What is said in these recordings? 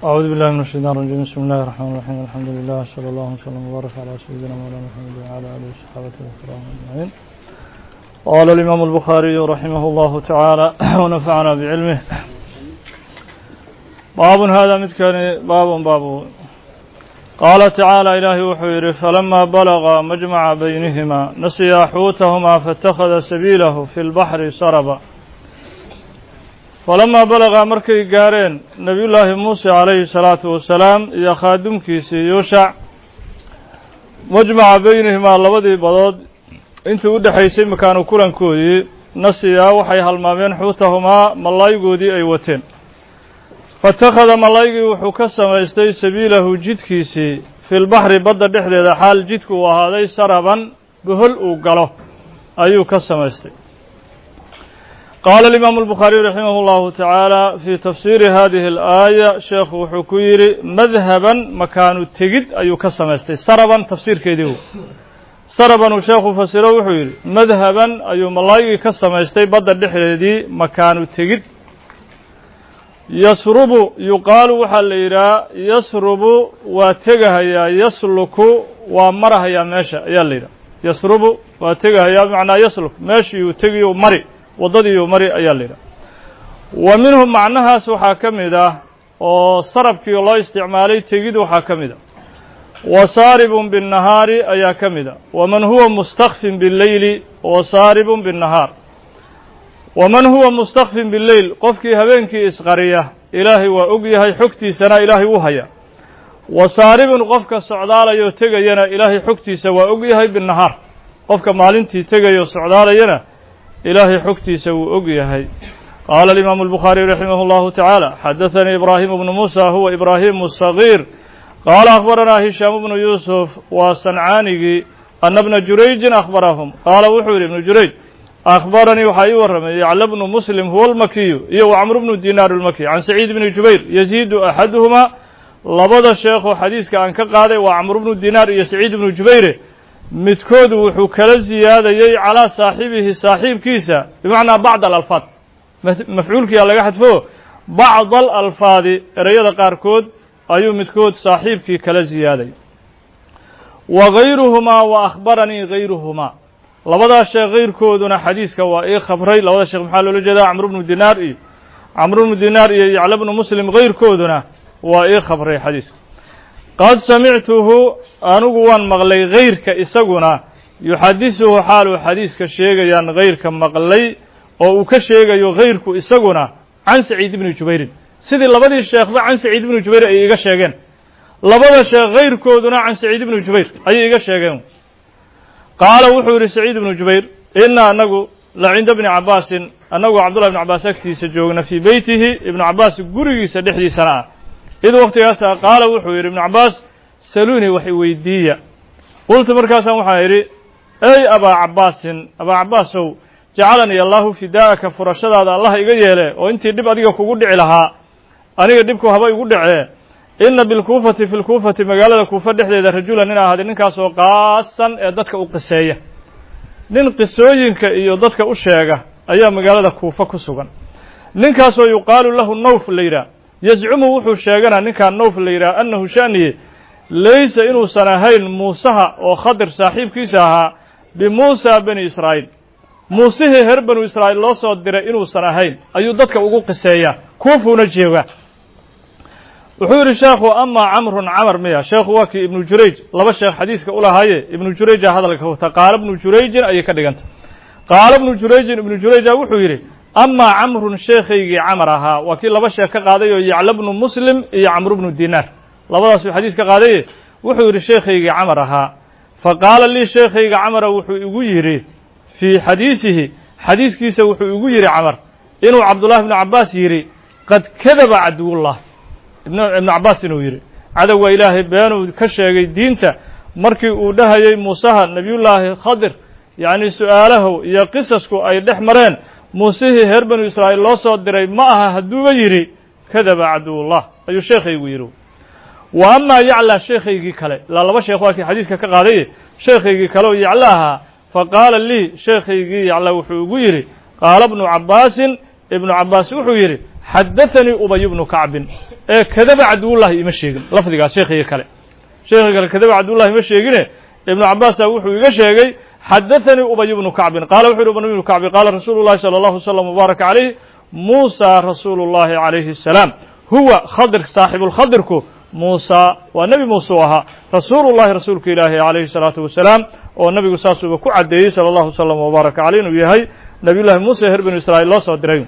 أعوذ بالله من الشيطان الرجيم. بسم الله الرحمن الرحيم. الحمد لله صلى الله وسلم وبارك على سيدنا مولانا محمد وعلى آله وصحبه الكرام أجمعين. قال الإمام البخاري رحمه الله تعالى ونفعنا بعلمه. باب هذا متكن باب قال تعالى إلهي وحيره فلما بلغ مجمع بينهما نسيا حوتهما فاتخذ سبيله في البحر سربا. فلما بلغ مركي قارين نبي الله موسى عليه الصلاة والسلام يا خادم كيسي يوشع مجمع بينهما لبدي بضاد انت ود حيسي مكانو كلان كودي نسيا وحي هالمامين حوتهما ملايقودي اي وتين فاتخذ ملايقي وحكسم يستي سبيله جد كيسي في البحر بدا دحديد حال جدك وهذا سربا بهل وقاله ايو كسم يستي. قال الإمام البخاري رحمه الله تعالى في تفسير هذه الآية شيخ حكيري مذهبا مكان التجد أي كسم يستي سربا تفسير كيديو سربا وشيخ فسره وحيري مذهبا أي ملايقي كسم يستي بدا دحديد مكان التجد يسرب يقال وحليرا يسرب واتجهيا يسلك ومرهيا ماشى يا ليرا يسرب واتجهيا معنى يسلك ماشي وتجي ومري wadadii mari ayaa leeyahay wa minhum macnahaas waxa kamida oo sarabkii loo isticmaalay tegid waxa kamida wasaribun bin nahari ayaa kamida waman huwa mustakhfin bil layli wasaribun bin nahar waman huwa mustakhfin bil layl qofkii habeenkii isqariya ilaahi waa og yahay xogtiisana ilaahi uu haya wasaribun qofka socdaalayo tegayana ilaahi xogtiisa waa og yahay bin nahar qofka maalintii tegayo socdaalayana إلهي حكتي سوء أقيهي. قال الإمام البخاري رحمه الله تعالى حدثني إبراهيم بن موسى هو إبراهيم الصغير قال أخبرنا هشام بن يوسف وصنعاني أن ابن جريج أخبرهم قال وحور ابن جريج أخبرني وحي ورمي يعلى بن مسلم هو المكي هو عمرو بن دينار المكي عن سعيد بن جبير يزيد أحدهما لبض الشيخ حديث عن كقاضي وعمرو بن دينار يسعيد بن جبير midkood wuxuu kala ziyaadayay calaa saaxibihi saaxiibkiisa bimacnaa bacd alalfaad mafcuulkiyaa laga xadfo bacd alalfaadi ereyada qaarkood ayuu midkood saaxiibkii kala ziyaaday wa gayruhumaa wa akhbaranii gayruhumaa labadaa sheekh kayrkooduna xadiiska waa ii khabray labada sheekh maxaa loola jeedaa camru bnu dinaar iyo yacla bnu muslim kayrkooduna waa ii khabray xadiiska قد سمعته أنو وان مغلي غيرك إساقنا يحدثه حال حديث كشيغيان غيرك مغلي أو كشيغي غيرك إساقنا عن سعيد بن جبير سيدي لبدي الشيخ عن سعيد بن جبير أي شيغان لبدي الشيخ غيرك دنا عن سعيد بن جبير أي شيغان قال وحور سعيد بن جبير إنا أنه لعند ابن عباس أنه عبد الله بن عباس أكتي سجوغنا في بيته ابن عباس قرقي سدحدي سنة إذا وقت ياسا قال وحوير ابن عباس سألوني وحي ويدية قلت مركاسا وحيري أي أبا عباس جعلني الله فداءك فرشد هذا الله يقيله وانت دب أديك قد لها أنا دبك هبا يقول إن بالكوفة في الكوفة مقالة الكوفة دحدي رجولا ننا هذا ننكاس وقاسا يددك أقسية ننقسوينك يددك أشياغا أيام مقالة الكوفة كسوغا ننكاس يقال له النوف الليلة يزعم وحو شيغنا نكا نوف ليرا أنه شأنه ليس إنه سنهين موسى وخضر صاحب كيساها بموسى بن إسرائيل موسى هرب بن إسرائيل الله صدر إنه سنهين أيو ددك أقول قسايا كوفو نجيوه وحور الشيخ أما عمر ميا شيخ واكي ابن جريج لبا الشيخ حديث كأولا هاي ابن جريج هذا لك قال ابن جريج أي كدغنت قال ابن جريج وحوري أما عمرو الشيخي عمرها وكيل لبا شيخ كقاضي يعلى بن مسلم يا عمرو بن دينار لبا في حديث كقاضي وحور الشيخي عمرها فقال لي الشيخي عمر وحو يري في حديث كيس وحو يري عمر إنه عبد الله بن عباس يري قد كذب عدو الله ابن عباس إنه يري عدو إلهي بيانه كشيخي دينته مركي ودهي موسى نبي الله خضر يعني سؤاله يا قصصكو أي دحمرين موسى هرب بن إسرائيل الله صدر معها هدوه يري كذب عدو الله أي شيخ يقولوا وأما يعلى شيخ يجي كله لا لا شيخ واكي حديث كقاضي شيخ يجي كله يعلاها فقال لي شيخ يجي يعلى وحويري قال ابن عباس وحويري حدثني أبي بن كعب كذب عدو الله يمشيغن لفظي شيخي كله شيخي كله كذب عدو الله يمشيغن ابن عباس وحو يغشيغي حدثني أبي بن كعب قال وحو ابن بن كعب قال رسول الله صلى الله عليه وسلم وبارك عليه موسى رسول الله عليه السلام هو خضر صاحب الخضركو موسى ونبي موسى رسول الله رسولك إلهي عليه الصلاة والسلام والنبي ساسو بكو عديه صلى الله عليه وسلم وبارك عليه ويهي نبي الله موسى هرب بن إسرائيل الله صدرين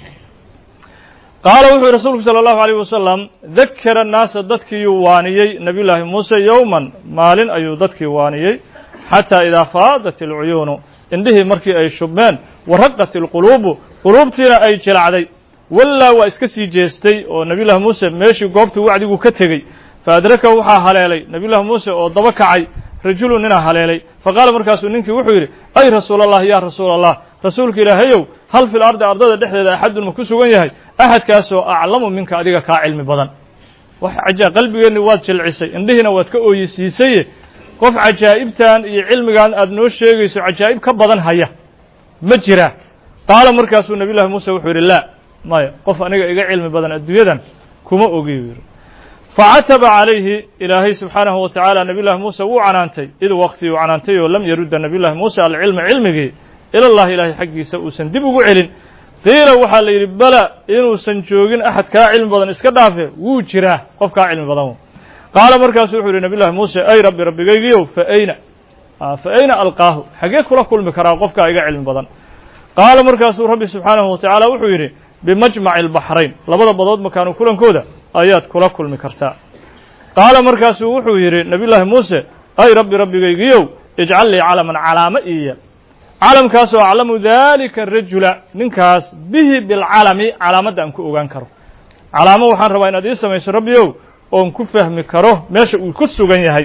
قال وحي رسولك صلى الله عليه وسلم ذكر الناس ضدك يوانيي نبي الله موسى يوما مال أي ضدك يوانيي حتى إذا فاضت العيون عنده مركي أي شبان ورقت القلوب قلوبتنا أي جلعدي ولا واسكسي جيستي ونبي الله موسى ماشي قوبته وعدي وكتغي فأدركه وحا هلالي نبي الله موسى ودبكعي رجل ننا هلالي فقال مركاس نينك وحو يري أي رسول الله يا رسول الله رسولك إلهيو هل في الأرض أرضا دحدة أحد مكسوغن يحي أحد كاسو أعلم منك أديك كعلم بدن وحجا قلبي إني واد جلعسي إندهنا واد كأويسيسي قف عجائبتان علمكان أدنو شيغيسو عجائب كبدن هيا مجرى قال مركاس نبي الله موسى وحو يري لا مايا قف أنيق إيقا علم بدن الدويدا كما أغير فعتب عليه إلهي سبحانه وتعالى نبي الله موسى وعنانتي إذ وقتي وعنانتي ولم يرد نبي الله موسى العلم علمه إلى الله إلهي حقي سأوسن دبقو علم قيل وحال يربلا إنو سنجوغين أحد كا علم بدن اسكدافه وجراه قف كا علم بدن قال مركز وحوري نبي الله موسى أي ربي قيقيو فأين ألقاه حقيق كل مكرا قف كا علم بدن قال مركز ربي سبحانه وتعالى وحوري بمجمع البحرين لبدا بدود مكانو كلن كودا آيات كل مكرتا قال مركز وحوري نبي الله موسى أي ربي قيقيو اجعل لي علما علامة إياه علم كاسو أعلم ذلك الرجل ننكاس به بالعلم علامة أنكو أغان كرو علامة وحان رباين أديسة ميس ربيو وانكو فهم كرو ماشا وكسو غن يهي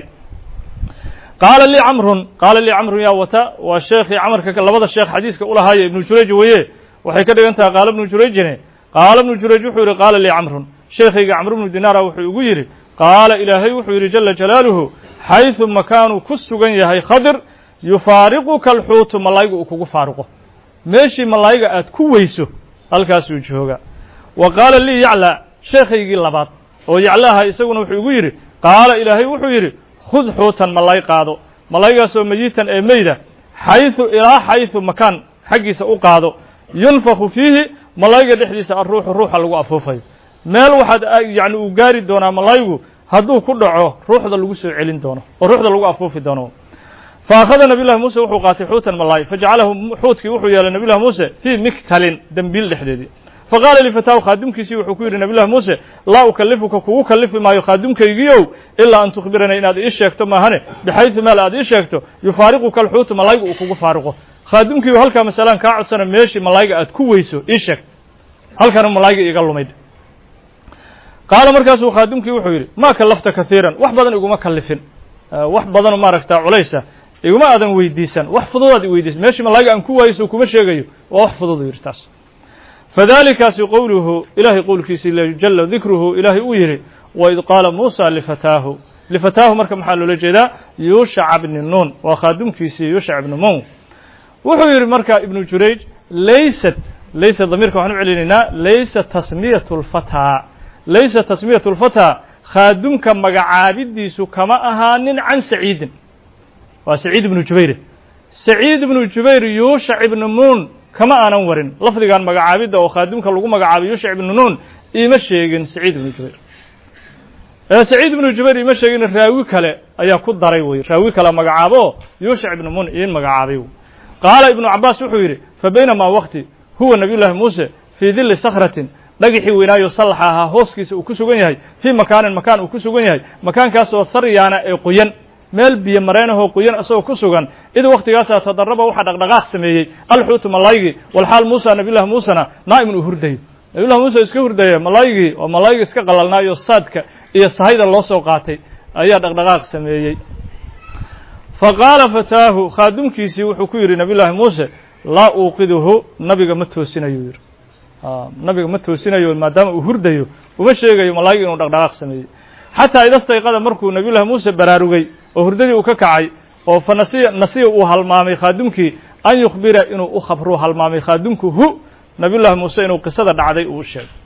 قال لي عمرو يا وتا والشيخ عمر لبدا الشيخ حديثك أولا هاي ابن جريج ويه وحي كده انتها قال ابن جريج قال ابن جريج وحوري قال لي عمرو شيخي عمرو بن دينار وحي قال إلهي وحوري جل جلاله حيث مكانو كسو غن يهي خضر يفارقك الحوت ملايغو كوغو فارقو ماشي ملايغا اد كويسو halkaas uu jooga وقال لي يعلى شيخي لباد oo yaclaha isaguna wuxuu ugu yiri qaala ilaahay wuxuu yiri khud xuutan malay qaado malaygaas oo mayitan ee meeyda haythu makan xaqiisa u qaado yunfakhu fihi malayga dhexdiisa ruuxa lagu afuufay meel waxaad yaani u gaari doona malaygu haduu ku dhaco ruuxda lagu soo celin doono oo ruuxda lagu afuufi doono فأخذ نبي الله موسى وحو قاتي حوتا ملاي فجعله حوتك وحو يالا نبي الله موسى في مكتل دنبيل دحديدي فقال لفتاه خادمك سي وحو كيري نبي الله موسى لا أكلفك كو كلف ما يخادمك يجيو إلا أن تخبرنا إن هذا إيش يكتو ما هني بحيث ما لا إيش يكتو يفارقك الحوت ملاي وكو فارقه خادمك وهلك مثلا كاعد سنة ماشي ملاي قد كويسو إيش يك هل كان ملاي يقلو ميد قال مركز خادمك وحو يري ما كلفت كثيرا وحبضا يقول ما كلفين وحبضا ما ركتا عليسا iguma aadan weydiisan wax fududaad weydiis meeshii malaaga aan ku waayso kuma sheegayo wax fudud yirtaas fadalika qawluhu ilahi qawlkiisi la jalla dhikruhu ilahi u yiri wa id qala musa lifatahu marka maxaa loo jeedaa yusha ibn nun wa khadumkiisi yusha ibn nun wuxuu yiri marka ibn jurayj laysa dhamirka waxaan u celinayna laysa tasmiyatul fata khadumka magacaabidiisu kama ahaanin an saciidin وسعيد بن جبير يوشع بن نون كما أنا ورن لفظ كان مقعابد أو خادمك لقوا مقعاب يوشع بن نون يمشي سعيد بن جبير سعيد بن جبير يمشي الراوي كلا أيا كود ضريوي راوي كلا مقعابه يوشع بن نون مقعابه قال ابن عباس وحيري فبينما وقت هو نبي الله موسى في ظل صخرة لقي ويناي يصلحها هوسكيس وكسوغن يحي في مكان وكسوغن يحي مكان كاسو ثريانا قيان meel biyo mareenaho qoyan asoo ku sugan id waqtigaas tadarraba waxa dhaqdhaqaaq sameeyay alxuut malaygi wal xaal Musa nabiga Musa naaim uu hurday nabiga Musa iska hurday malaygi oo malaygi iska qalalnaayo saadka iyo sahayda loo soo qaatay ayaa dhaqdhaqaaq sameeyay faqala fatahu khadumkiisi wuxuu ku yiri nabiga Musa la uqiduhu nabiga ma toosinayo yiri nabiga ma toosinayo maadaama uu hurdayo uma sheegayo malaygi inuu dhaqdhaqaaq sameeyay حتى إذا استيقظ مركو نبي الله موسى براروغي وهرددي وككعي وفنسي وهالمامي خادمك أن يخبر إنه أخبره هالمامي خادمك هو نبي الله موسى إنه قصة دعدي وشيء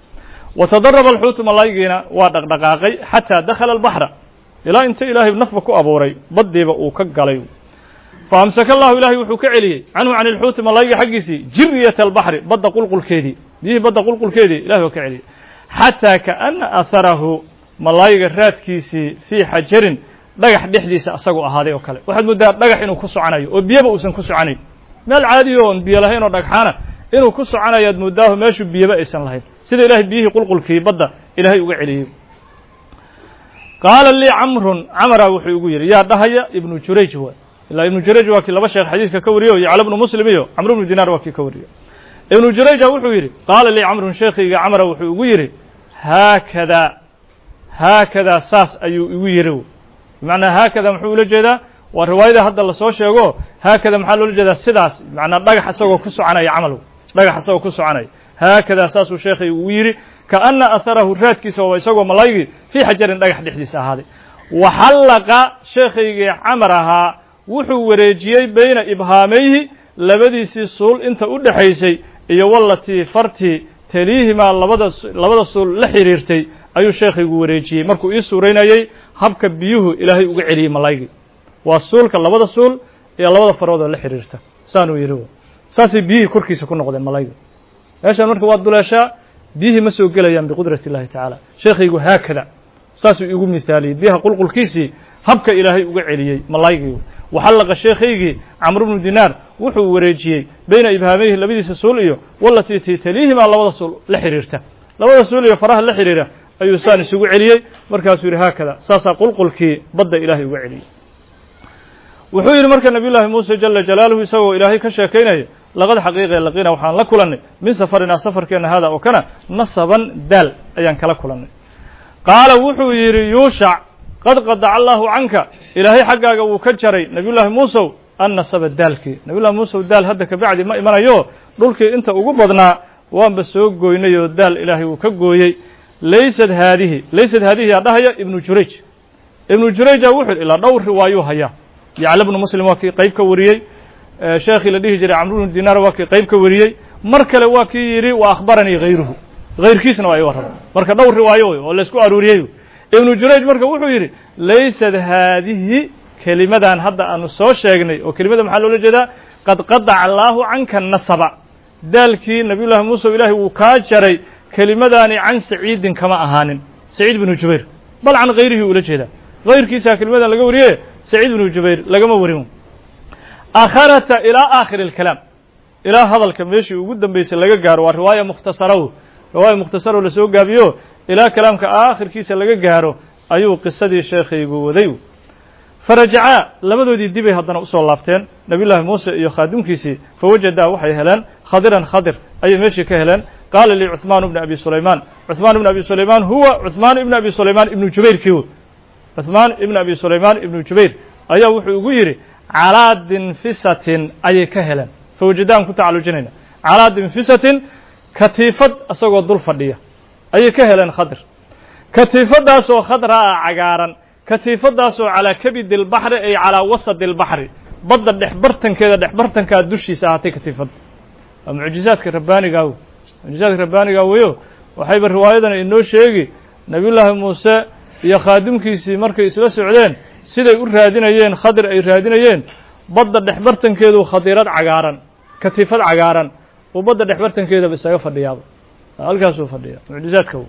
وتضرب الحوت ملايقنا ودقدقاقي حتى دخل البحر إلى أنت إلهي بنفبك أبوري بدي بأوك قليو فأمسك الله إلهي وحوك عليه عنه عن الحوت ملايق حقسي جرية البحر بدا قلقل كيدي دي بدا قلقل كيدي إلهي وك عليه حتى كأن أثره ملايق الرات كيسي في حجر dhagax dhexdiisa asagoo ahaaday oo kale waxaad moodaa dhagax inuu ku soconayo oo biyaba uusan ku soconayn meel caadi oo biyo lahayn oo dhagxana inuu ku soconayo aad moodaa meeshu biyaba aysan lahayn sida ilaahay biyihii qulqulkii badda ilaahay uga celiyay qaala li amra wuxuu ugu yiri yaa dhahaya ibnu jurayj ilaa ibnu jurayj waa kii laba sheekh xadiiska ka wariyo iyo cali ibn muslim iyo amr ibn dinar waa kii ka wariyo ibnu jurayj wuxuu yiri qaala li sheekhiga amra wuxuu ugu yiri haakada saas ayuu ugu yiri بمعنى هكذا محول جدا والرواية هذا اللي صار شيء هكذا محل جدا سداس معنى دقة حسوا كسر عناي عمله دقة حسوا كسر عناي هكذا أساس الشيخ ويري كأن أثره الرات كسوا ويسوا ملايق في حجر دقة حديث هذه وحلق شيخ عمرها وحو ورجي بين إبهاميه لبدي سول أنت أود حيسي يولتي فرتي تليهما لبدا سول لحريرتي ayuu sheekhigu wareejiyay markuu ii suureynayay habka biyuhu ilaahay uga celiyay malaayigi waa suulka labada suul iyo labada farood oo la xiriirta saanu yiri saasi biyihii korkiisa ku noqdeen malaayigi meeshan marka waa duleesha biyihii ma soo gelayaan biqudrati illaahi tacaala sheekhigu haakada saasuu igu misaaliyay biyaha qulqulkiisii habka ilaahay uga celiyay malaayigi waxallaqa sheekhaygi camr ibn dinar wuxuu wareejiyay bayna ibhaamayhi labadiisa suul iyo wallati taliihima labada suul la xiriirta labada suul iyo faraha la xiriira ayuu saan isugu celiyay markaasuu yiri haakada saasa qulqulkii badda ilaahay uga celiyay wuxuu yiri marka nabi ilaahi muusa jalla jalaaluhu isagoo ilaahay ka sheekaynaya laqad xaqiiqe laqina waxaan la kulanay min safarina safarkeena hada oo kana nasaban dal ayaan kala kulanay qaala wuxuu yiri yuusha qad qadaca allahu canka ilaahay xaggaaga wuu ka jaray nabi ilaahi muusa an nasaba dalki nabi ilaahi muusa dal hadda ka bacdi ma imanayo dhulkii inta ugu badnaa waanba soo gooynay oo dal ilaahay uu ka gooyay ليست هذه يا ابن جريج وحد إلى دور روايه هيا يعلم ابن مسلم وكي قيب كوريي شيخ لديه جري عمرو بن دينار وكي قيب كوريي مركل وكي يري وأخبرني غير كيسنا وأيوه مركل دور روايه ولا اسكو أروريه ابن جريج مركل وحد يري ليست هذه كلمة عن هذا أن الصوت شيخني وكلمة محل ولا قد قطع الله عنك النصب ذلك نبي الله موسى إلهي وكاجري كلمداني عن سعيد كما أهان سعيد بن جبير بل عن غيره ولا جدا غير كيسا كلمدان لقى وريه سعيد بن جبير لقى ما وريهم آخرت إلى آخر الكلام إلى هذا الكميشي وجودا بيس لقى جارو رواية مختصرة لسوق جابيو إلى كلام كآخر كيسا لقى جارو أيو قصة الشيخ يقول ذيو فرجعا لما دو دي بي هدنا أصول لافتين نبي الله موسى يخادم كيسي فوجد وحي هلان خضر أي ماشي كهلان قال لي عثمان بن أبي سليمان هو عثمان بن أبي سليمان ابن جبير كيو عثمان بن أبي سليمان ابن جبير أيه وحي يقول على دنفسة أي كهلا فوجدان كنت على جنين على دنفسة كتيفة أسوق الضلفة أي كهلا خضر كتيفة داسو خضراء عقارا كتيفة داسو على كبد البحر أي على وسط البحر بدل دحبرتن كده دوشي ساعتي كتيفة معجزات رباني قاو معجزات رباني قاويو وحيب الرواية إنه شيء نبي الله موسى يا خادم كيسي مركي إسلا سعودين سيدا يقول رادين خضر أي رادين بدل دحبرتن كده خضيرات عقارا كتيفات عقارا وبدل دحبرتن كده بالسقف الرياض الكاسو فديا معجزات كو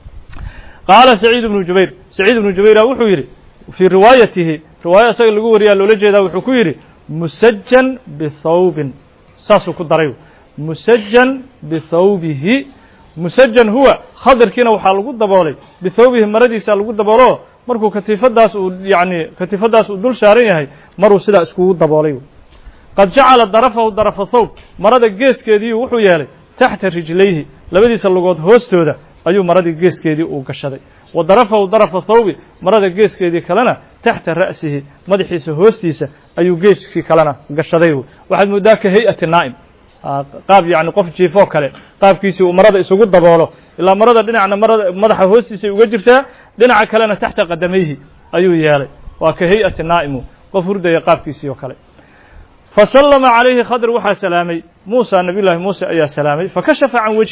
قال سعيد بن جبير وحويري في روايته رواية سيد الجوري اللولجي ذا وحكويري مسجن بثوب ساسو كدريو مسجن بثوبه مسجن هو خضر كنا وحالقود دبولي بثوبه مردي سالقود دبولو مركو كتيفداس يعني كتيفداس ودول شارين هي مرو سدا اسكو دبولي قد جعل ضرف الثوب مرد الجيس كدي وحو يالي تحت رجليه لبدي سالقود هوستودا ayuu maradii geeskeedii uu gashaday wadarafa thawbi marada geeskeedii kalena taxta ra'sihi madaxiisa hoostiisa ayuu geeskii kalena gashaday waxaad moodaa ka hay'ati naa'im qaab yaani qof jiifo kale qaabkiisii uu marada isugu daboolo ilaa marada dhinacna madaxa hoostiisa uga jirtaa dhinaca kalena taxta qadamayhi ayuu yeelay waa ka hay'ati naa'im qof hurdaya qaabkiisii oo kale فسلم عليه خضر وحا سلامي موسى نبي الله موسى أيا سلامي فكشف عن وجهه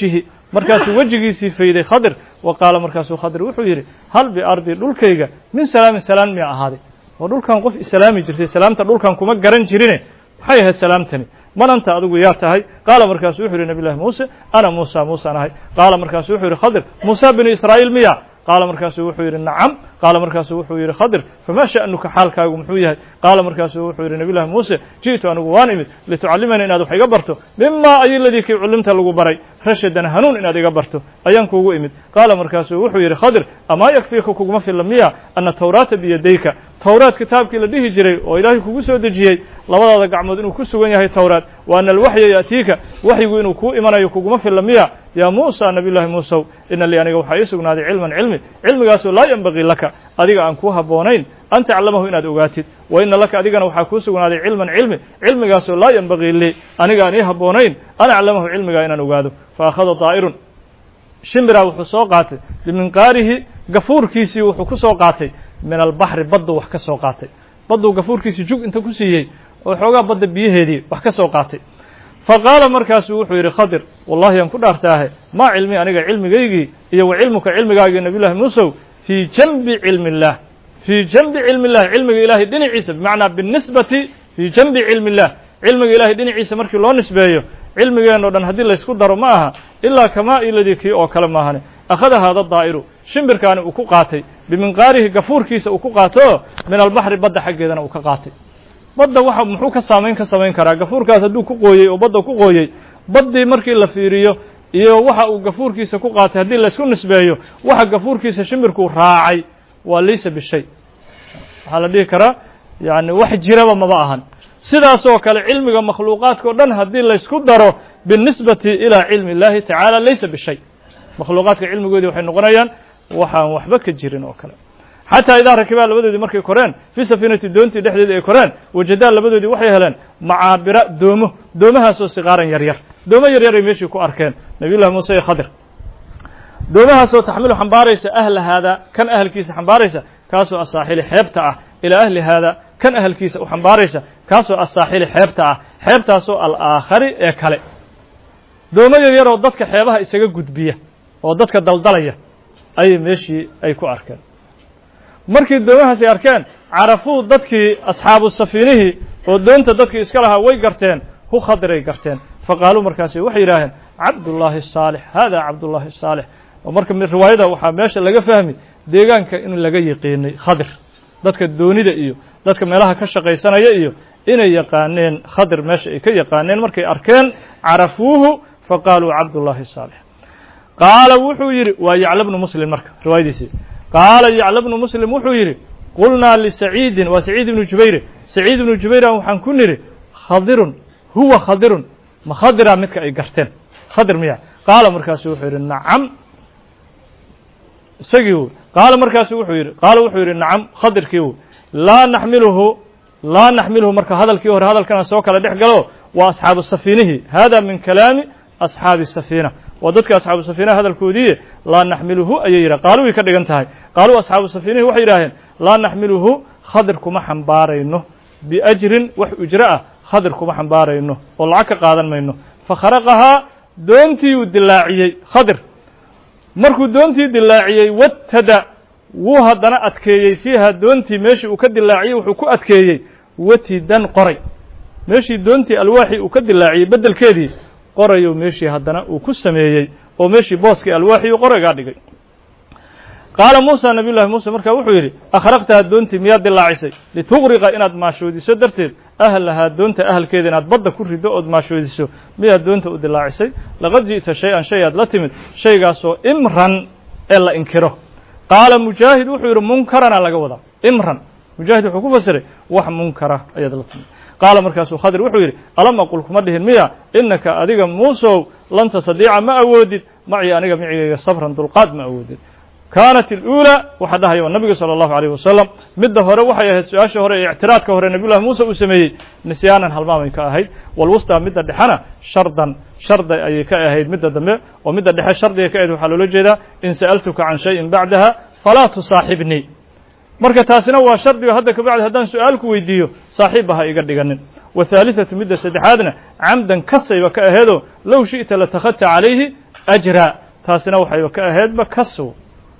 markaasuu wejigiisii fayday khadir wa qaala markaasuu khadir wuxuu yidhi hal biardi dhulkayga min salaamin salaan miya ahaaday oo dhulkan qof islaami jirtay salaamta dhulkan kuma garan jirine maxay ahayd salaamtani man anta adigu yaa tahay qaala markaasuu wuxuu yidhi nabi llahi muuse ana muusa muusaan ahay qaala markaasuu wuxuu yidhi khadir muusa binu israa'iil miya qaala markaasuu wuxuu yidhi nacam qaala markaasuu wuxuu yidhi khadir famaa sha'nuka xaalkaagu muxuu yahay qaala markaasuu wuxuu yidhi nabi llahi muuse ji'tu anigu waan imid litucallimanii inaad wax iga barto mimaa ayiladii kii cullimta lagu baray rashadan hanuun inaad iga barto ayaan kuugu imid qaala markaasuu wuxuu yidhi khadir amaa yakfiika kuguma filla miya ana tawraata biyadayka tawraat kitaabkii la dhihi jiray oo ilaahay kugu soo dejiyey labadaada gacmood inuu ku sugan yahay tawraat wa ana alwaxya ya'tiika waxyigu inuu kuu imanayo kuguma filla miya yaa muusa nabiy llaahi muusow ina lii aniga waxaa ii sugnaaday cilman cilmi cilmigaasoo laa yanbagii laka adiga aan kuu habboonayn an taclamahu inaad ogaatid wa ina laka adigana waxaa kuu sugnaaday cilman cilmi cilmigaasoo laa yanbagii lii aniga aan ii habboonayn an aclamahu cilmigaa inaan ogaado fa akhada daa'irun shimbiraa wuxuu soo qaatay biminqaarihi gafuurkiisii wuxuu ku soo qaatay min albaxri baddu wax ka soo qaatay badduu gafuurkiisii jug inta ku siiyey oo xoogaa badda biyaheedii wax ka soo qaatay fa qaala markaasuu wuxuu yidhi khadir wallahi aan ku dhaartaahe maa cilmi aniga cilmigaygii iyo wa cilmuka cilmigaagii nabiy llahi muusow fii janbi cilmi illaah fii janbi cilmi illahi cilmiga ilaahay dhinaciisa bimacnaa binisbati fii janbi cilmi illah cilmiga ilaahay dhinaciisa markii loo nisbeeyo cilmigeenno dhan haddii laysku daro ma aha ilaa kamaa iladii kii oo kale maahane akhada haada daa'iru shimbirkaani uu ku qaatay biminqaarihi gafuurkiisa uu ku qaato min albaxri badda xaggeedana uu ka qaatay badda waxa muxuu ka samayn karaa gafuurkaas hadduu ku qooyey oo badda ku qooyey baddii markii la fiiriyo iyo waxa uu gafuurkiisa ku qaatay haddii laysku nisbeeyo waxa gafuurkiisa shimbirkuu raacay waa laysa bishay waxaa la dhihi karaa yani wax jiraba maba ahan sidaasoo kale cilmiga makhluuqaadka o dhan haddii laysku daro binisbati ilaa cilmi اllahi tacaala laysa bishay makhluuqaadka cilmigoodii waxay noqonayaan waxaan waxba ka jirin oo kale xataa idaa rakibaa labadoodii markay koreen fii safiinati doontii dhexdeedii ay koreen wajadaan labadoodii waxay heleen macaabira doomahaasoo siqaaran yaryar doomo yaryaray meeshii ku arkeen nabiy llahi muuse iyo khadir doomahaasoo taxmilu xambaaraysa ahla haada kan ahalkiisa xambaaraysa kaasoo asaaxili xeebta ah ilaa ahli haada kan ahalkiisa u xambaaraysa kaasoo asaaxili xeebta ah xeebtaasoo alaakhari ee kale doomo yaryaroo dadka xeebaha isaga gudbiya oo dadka daldalaya ayay meeshii ay ku arkeen markii doomahaas ay arkeen carafuu dadkii asxaabu safiinihii oo doonta dadkii iska lahaa way garteen hu khadiray garteen faqaaluu markaasi waxay yidhaaheen cabdullaahi saalix haadaa cabdullaahi saalix oo marka riwaayada waxaa meesha laga fahmi deegaanka in laga yiqiinay khadir dadka doonida iyo dadka meelaha ka shaqaysanaya iyo inay yaqaaneen khadir meesha ay ka yaqaaneen markay arkeen carafuuhu faqaaluu cabdullaahi saalix qaala wuxuu yidhi waa yacla bnu muslim marka riwaayadiisii qaala yacla bnu muslim wuxuu yidhi qulnaa lisaciidin waa saciid ibnu jubayre saciid ibnu jubayran waxaan ku nidhi khadirun huwa khadirun ma khadiraa midka ay garteen khadir miya qaala markaasu wuxuu yidhi nacam isagii wy qaala markaasu wuxuu yidhi nacam khadirkii wy laa naxmiluhu marka hadalkii hore hadalkana soo kala dhex galo waa asxaabu safiinihi hada min kalaami asxaabi safiina waa dadka asxaabu safiinaha hadalkoodiiye laa naxmiluhu ayay yidhahen qaalu way ka dhigan tahay qaaluu asxaabu safiinihi waxay yidhaaheen laa naxmiluhu khadir kuma xambaarayno biajrin wax ujro ah khadir kuma xambaarayno oo lacag ka qaadan mayno fakharaqahaa doontii uu dilaaciyey khadir markuu doontii dilaaciyey wattada wuu haddana adkeeyey fiiha doontii meeshii uu ka dilaaciyey wuxuu ku adkeeyey watidan qoray meeshii doontii alwaaxii uu ka dilaaciyey beddelkeedii qorayo meeshii haddana uu ku sameeyey oo meeshii booskii alwaaxii uu qoraygaa dhigay qaala muusa nabiy llahi muuse markaa wuxuu yidhi akhraqtaha doontii miyaad dilaacisay lituqriqa inaad maashoodiso darteed ahlahaa doonta ahalkeeda inaad badda ku riddo ood maashoodiso miyaad doonta u dilaacisay laqad ji'ta shay-an shay aad la timid shaygaasoo imran ee la inkiro qaala mujaahid wuxuu yidhi munkarana laga wadaa imran mujaahid wuxuu ku fasiray wax munkara ayaad la timid qaala markaasuu khadir wuxuu yidhi alam aqul kuma dhihin miya innaka adiga muusow lan tastadiica ma awoodid macii aniga micigayga sabran dulqaad ma awoodid kaanat اluulى waxaa dhahaya nabiga salى اllahu عalيه wasalam midda hore waxay ahayd su-aasha hore ee ictiraadka hore nabiy llahi muuse uu sameeyey nisyaanan halmaamay ka ahayd walwustaa midda dhexena shardan shardi ayay ka ahayd midda dambe oo midda dhexe shardiga ka ahayd waxaa loola jeedaa in sa'altuka can shayin bacdaha falaa tusaaxibnii marka taasina waa shardigo hadda kabacdi haddaan su-aal ku weydiiyo saaxiibba ha iga dhiganin wathaalithatu midda saddexaadna camdan kasayba ka aheedoo low shi'ta latakhadta calayhi ajraa taasina waxay ka ahaydba kasw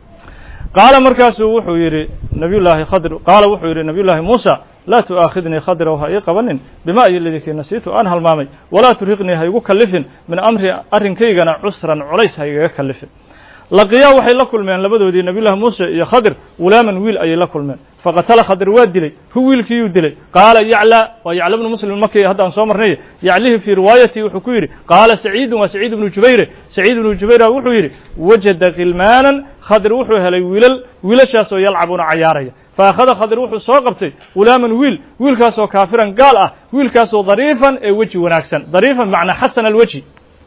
qaala markaasuu wuxuu yidhi nabiyullaahi khadr qaala wuxuu yidhi nabiyullaahi muusa laa tu'aakhidnii khadrow ha ii qabanin bimaa iyo ladikii nasiitu aan halmaamay walaa turhiqnii ha igu kallifin min amri arrinkaygana cusran culays ha igaga kallifin laqiyaa waxay la kulmeen labadoodii nabiyullaahi muuse iyo khadir gulaaman wiil ayay la kulmeen faqatala khadir waa dilay hu wiilkiiyuu dilay qaala yaclaa waa yacla bnu muslim markii haddaan soo marnay yaclihi fii riwaayatii wuxuu ku yidhi qaala saciidun waa saciid ibnu jubayre saciid ibnu jubayra wuxuu yidhi wajada khilmaanan khadir wuxuu helay wiilashaasoo yalcabuuna cayaaraya faakhada khadir wuxuu soo qabtay gulaaman wiilkaasoo kaafiran gaal ah wiilkaasoo dariifan ee weji wanaagsan dariifan bimacnaa xasan alweji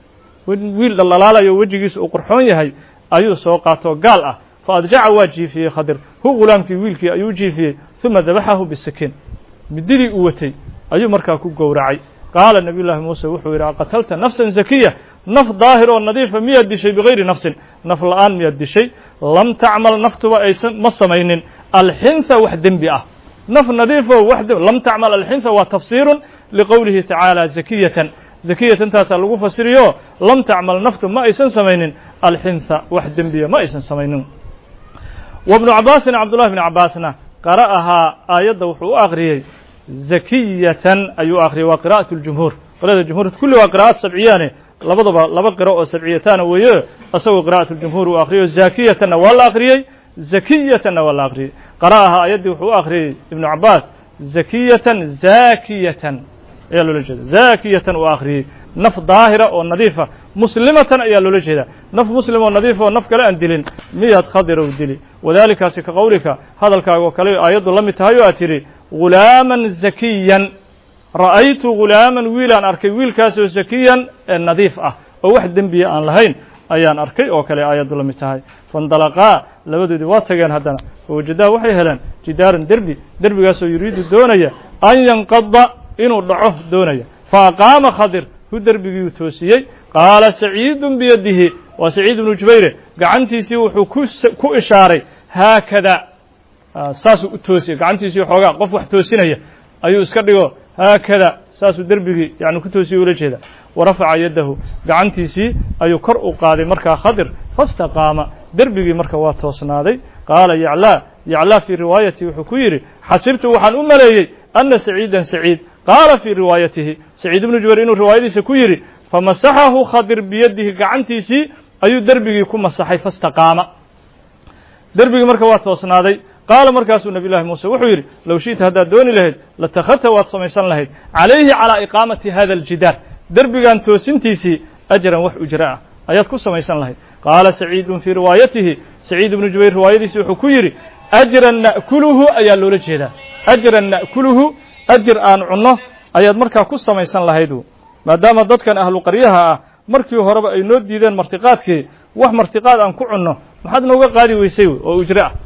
wiil dhalalaalayo wejigiisa uu qurxoon yahay ayuu soo qaatoo gaal ah fa adjaca waa jiifiyey khadir hu gulaamkii wiilkii ayuu jiifiyey uma dabaxahu bisakiin mididii uu watay ayuu markaa ku gowracay qaala nabiyullaahi muuse wuxuu yidhi aqatalta nafsan zakiya naf daahir oo nadiifa miyaad dishay bigayri nafsin naf la'aan miyaad dishay lam tacmal naftuba aysan ma samaynin alxintha wax dembi ah naf nadiifo lam tacmal alxintha waa tafsiirun liqowlihi tacaala zakiyatan zakiyatantaasaa lagu fasiriyo lam tacmal naftu ma aysan samaynin alxintha wax dembiya ma aysan samaynin wabnu cabaasin cabdullahi bni cabbaasna qara'ahaa aayadda wuxuu u akhriyey zakiyatan ayuu akhriyey waa qira'at ljumhuur qira'ada jumhuurta kulli waa qira'at sabciyaane labadaba laba qiro oo sabciyataana weeye isagoo qira'at ljumhuur uu akhriyo zakiyatanna waa la akhriyey zakiyatanna waa la akhriyey qara'ahaa aayaddii wuxuu u akhriyey ibnu cabbaas zakiyatan zaakiyatan ayaa loola jeeda zaakiyatan uu akhriyey naf daahira oo nadiifa muslimatan ayaa loola jeedaa naf muslim oo nadiifa oo naf kale aan dilin miyaad khadirow dili wadaalikaasi ka qowlika hadalkaaga oo kale aayaddu la mid tahay oo aad tidhi gulaaman zakiyan ra'aytu gulaaman wiilaan arkay wiilkaasoo zakiyan ee nadiif ah oo wax dembiya aan lahayn ayaan arkay oo kale aayaddu la mid tahay faindalaqaa labadoodii waa tageen haddana fawajadaa waxay heleen jidaaran derbigaasoo yuriidu doonaya an yanqada inuu dhaco doonaya fa aqaama khadir hu derbigiiu toosiyey qaala saciidun biyadihi waa saciid ibnu jubayre gacantiisii wuxuu ku ishaaray haakada saasuu u toosiyey gacantiisii xoogaa qof wax toosinaya ayuu iska dhigo haakada saasuu derbigii yani ku toosiyey ula jeeda warafaca yaddahu gacantiisii ayuu kor u qaaday markaa khadir fastaqaama derbigii marka waa toosnaaday qaala yaclaa fii riwaayati wuxuu ku yidhi xasibtu waxaan u maleeyey ana saciidan saciid qaala fii riwaayatihi saciid ibnu jubayr inuu riwaayadiisa ku yidhi famasaxahu khadir biyadihi gacantiisii ayuu derbigii ku masaxay fastaqaama derbigii marka waa toosnaaday qaala markaasuu nabiyullaahi muuse wuxuu yidhi low shi'ta haddaad dooni lahayd latakhadta waad samaysan lahayd calayhi calaa iqaamati hada aljidaar derbigan toosintiisii ajran wax ujra ah ayaad ku samaysan lahayd qaala saciidun fii riwaayatihi saciid ibnu jubayr riwaayadiisii wuxuu ku yidhi ajran na'kuluhu ayaa loola jeedaa ajran na'kuluhu ajir aan cunno ayaad markaa ku samaysan lahayd maadaama dadkan ahlu qaryaha ah markii horeba ay noo diideen martiqaadkii wax martiqaad aan ku cunno maxaad nooga qaadi weysay oo ujre ah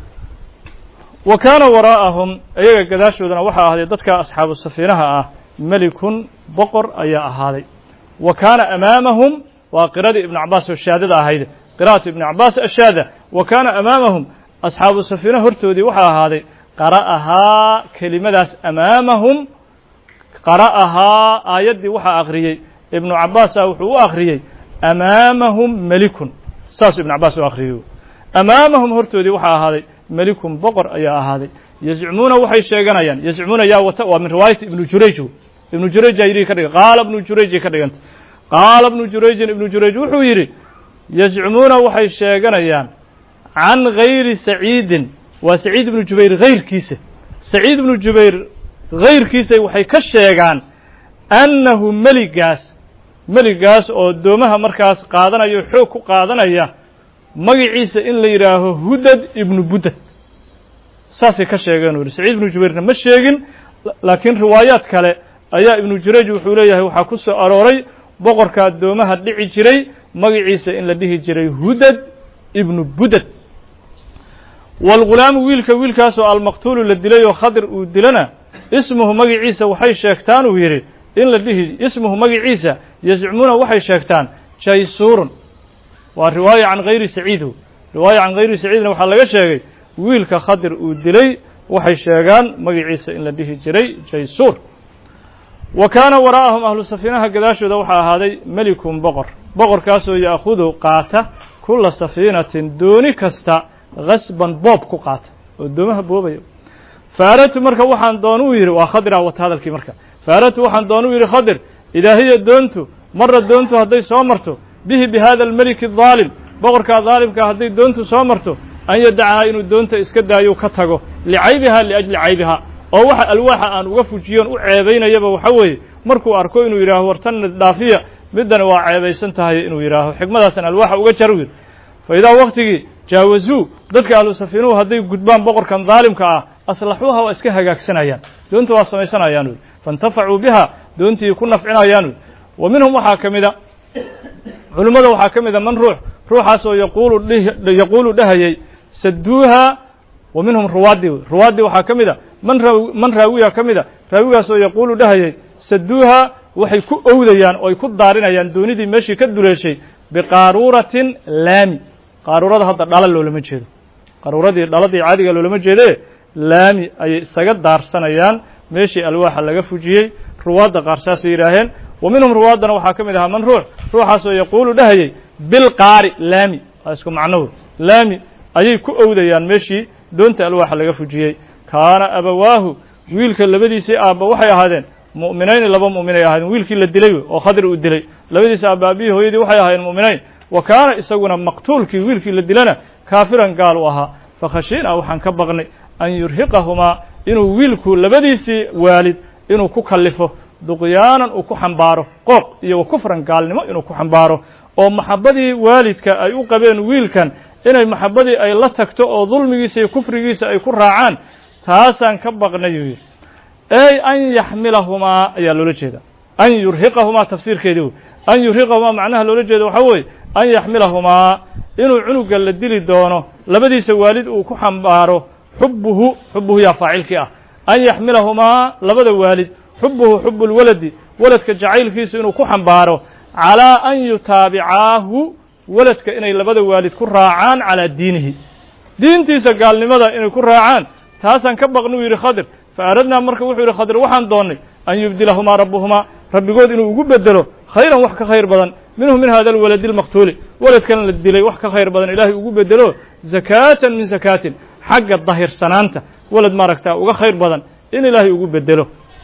wa kaana waraa'ahum iyaga gadaashoodana waxaa ahaaday dadka asxaabu safiinaha ah melikun boqor ayaa ahaaday wa kaana amaamahum waa qiradii ibnu cabbaas oo shaadada ahayd qira'atu ibni cabbaas ashaada wa kaana amaamahum asxaabu safiina hortoodii waxaa ahaaday qara'ahaa kelimadaas amaamahum qara'ahaa aayaddii waxaa akhriyey ibnu cabbaasa wuxuu u akhriyey amaamahum melikun saasuu ibnu cabbaas u akhriyey amaamahum hortoodii waxaa ahaaday melikun boqor ayaa ahaaday yazcumuuna waxay sheeganayaan yazcumuuna yaa wata waa min riwaayati ibnu jurayj ibnu jurayj aa yidhi ka dhigan qaala ibnu jurayjay ka dhiganta qaala ibnu jurayjin ibnu jurayj wuxuu yidhi yazcumuuna waxay sheeganayaan can gayri saciidin waa saciid ibnu jubayr hayrkiisa saciid ibnu jubayr hayrkiisa waxay ka sheegaan annahu meligaas oo doomaha markaas qaadanaya o xoog ku qaadanaya magaciisa in la yidhaaho hudad ibnu budad saasay ka sheegeen u yihi saciid ibnu jubayrna ma sheegin laakiin riwaayaad kale ayaa ibnu jurayj wuxuu leeyahay waxaa ku soo arooray boqorka addoomaha dhici jiray magaciisa in la dhihi jiray hudad ibnu budad waalghulaamu wiilkaasoo almaqtuulu la dilay oo khadir uu dilana ismuhu magaciisa waxay sheegtaan uu yidhi in la dhihi ismuhu magaciisa yazcumuuna waxay sheegtaan jaysuurun waa riwaaya can hayri saciidhu riwaaya can hayri saciidna waxaa laga sheegay wiilka khadir uu dilay waxay sheegaan magaciisa in la dhihi jiray jaysuur wa kaana waraa'ahum ahlu safiinaha gadaashooda waxaa ahaaday melikun boqor boqor kaasoo ya'khudu qaata kulla safiinatin dooni kasta gasban boob ku qaata oo doomaha boobaya faaradtu marka waxaan doon u yidhi waa khadira wata hadalkii marka faaradtu waxaan doon u yidhi khadir idaa hiya doontu marra doontu hadday soo marto bihi bi hada almeliki adaalim boqorkaa daalimkaa hadday doontu soo marto an yadacahaa inuu doonta iska daayo ka tago licaybihaa liajli caybihaa oo waxa alwaaxa aan uga fujiyoon u ceebaynayaba waxa weeye markuu arko inuu yidhaaho wartanna dhaafiya middana waa ceebaysan tahay inuu yidhaaho xikmadaasan alwaaxa uga jar u yidhi fa idaa waktigii jaawazuu dadka ahlu safiinuhu hadday gudbaan boqorkan daalimka ah aslaxuuha waa iska hagaagsanayaan doonta waa samaysanayaan wy faintafacuu biha doontii ku nafcinayaan wy wa minhum waxaa ka mida culimmada waxaa ka mida man ruuxaasoo yaquulu dhahayay saduuha wa minhum ruwaadii waxaa ka mida man raawiya ka mida raawigaasoo yaquulu dhahayay saduuha waxay ku owdayaan oo ay ku daarinayaan doonidii meeshii ka duleeshay biqaaruuratin laami qaaruurada hadda dhala loolama jeedo qaaruuradii dhaladii caadiga loolama jeede laami ayay isaga daarsanayaan meeshii alwaaxa laga fujiyey ruwaadda qaar saasay yidhaaheen wa minhum ruwaaddana waxaa ka mid ahaa man ruuxaasoo yaquulu dhahayay bilqaari laami waa isku macnow laami ayay ku owdayaan meeshii doonta alwaaxa laga fujiyey kaana abawaahu wiilka labadiisii aabba waxay ahaadeen mu'minayni laba mu'minay ahaadeen wiilkii la dilay oo khadir uu dilay labadiisa aabba aabihii hooyadii waxay ahaayeen mu'minayn wa kaana isaguna maqtuulkii wiilkii la dilana kaafiran gaal u ahaa fakhashiinaa waxaan ka baqnay an yurhiqahumaa inuu wiilku labadiisii waalid inuu ku kallifo duqyaanan uu ku xambaaro qooq iyo wa kufran gaalnimo inuu ku xambaaro oo maxabbadii waalidka ay u qabeen wiilkan inay maxabbadii ay la tagto oo dulmigiisa iyo kufrigiisa ay ku raacaan taasaan ka baqnay yuu yidhi ey an yaxmilahumaa ayaa loola jeeda an yurhiqahumaa tafsiirkeedii wey an yurhiqahumaa macnaha loola jeeda waxaa weeye an yaxmilahumaa inuu cunuga la dili doono labadiisa waalid uu ku xambaaro xubuhu yaa faacilkii ah an yaxmilahumaa labada waalid xubuhu xubu lwaladi waladka jacaylkiisa inuu ku xambaaro calaa an yutaabicaahu waladka inay labada waalid ku raacaan calaa diinihi diintiisa gaalnimada inay ku raacaan taasaan ka baqnuu yidhi khadir fa aradnaa marka wuxuu yidhi khadir waxaan doonnay an yubdilahumaa rabbuhumaa rabbigood inuu ugu bedelo khayran wax ka khayr badan minhu min hada alwaladi almaqtuuli waladkan la dilay wax ka khayr badan ilaahay ugu bedelo zakaatan min zakaatin xagga dahirsanaanta walad maaragtaa uga khayr badan in ilaahay ugu bedelo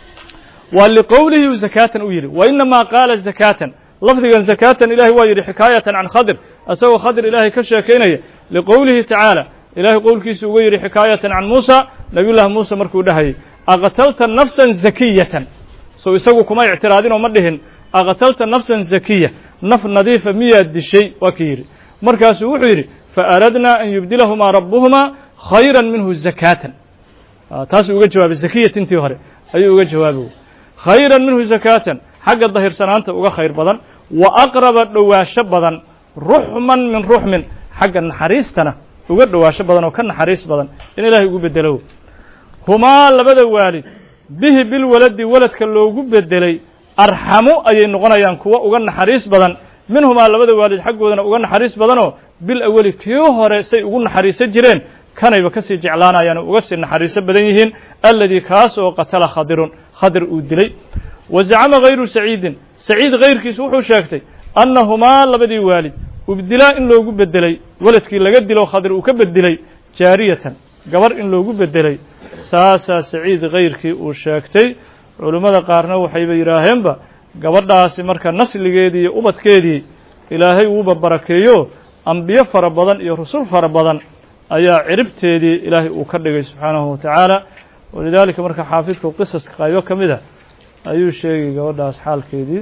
waa liqowlihi zakaatan u yidhi wa inamaa qaala zakaatan lafdigan zakaatan ilahay waa yidhi xikaayatan can khadir isagoo khadir ilaahay ka sheekaynaya liqowlihi tacaala ilahay qowlkiisa uga yidhi xikaayatan can muusa nabiyullaahi muuse markuu dhahayay aqatalta nafsan zakiyatan sow isagu kuma ictiraadin oo ma dhihin aqatalta nafsan zakiya naf nadiifa miyaad dishay waa kii yidhi markaasuu wuxuu yidhi faaradnaa an yubdilahumaa rabbuhumaa khayran minhu zakaatan taasuu uga jawaabay zakiyatintii hore ayuu uga jawaabay khayran minhu zakaatan xagga dahirsanaanta uga khayr badan wa aqraba dhowaasho badan ruxman min ruxmin xagga naxariistana uga dhowaasho badan oo ka naxariis badan in ilaahay ugu bedelo humaa labada waalid bihi bilwaladi waladka loogu bedelay arxamu ayay noqonayaan kuwa uga naxariis badan minhumaa labada waalid xaggoodana uga naxariis badanoo bil awali kii hore say ugu naxariisan jireen kanayba kasii jeclaanayaan oo uga sii naxariiso badan yihiin alladii kaas oo qatala khadir uu dilay wa zacama hayru saciidin saciid hayrkiis wuxuu sheegtay annahumaa labadii waalid ubdilaa in loogu bedelay waladkii laga dilo khadir uu ka bedelay jaariyatan gabar in loogu bedelay saasaa saciid hayrkii uu sheegtay culimmada qaarna waxayba yidhaaheenba gabadhaasi marka nasligeedii iyo ubadkeedii ilaahay uuba barakeeyo ambiyo fara badan iyo rusul fara badan ayaa ciribteedii ilaahay uu ka dhigay subxaanahu wa tacaala walidaalika marka xaafidku qisaska qaybo ka mid a ayuu sheegay gabadhaas xaalkeedii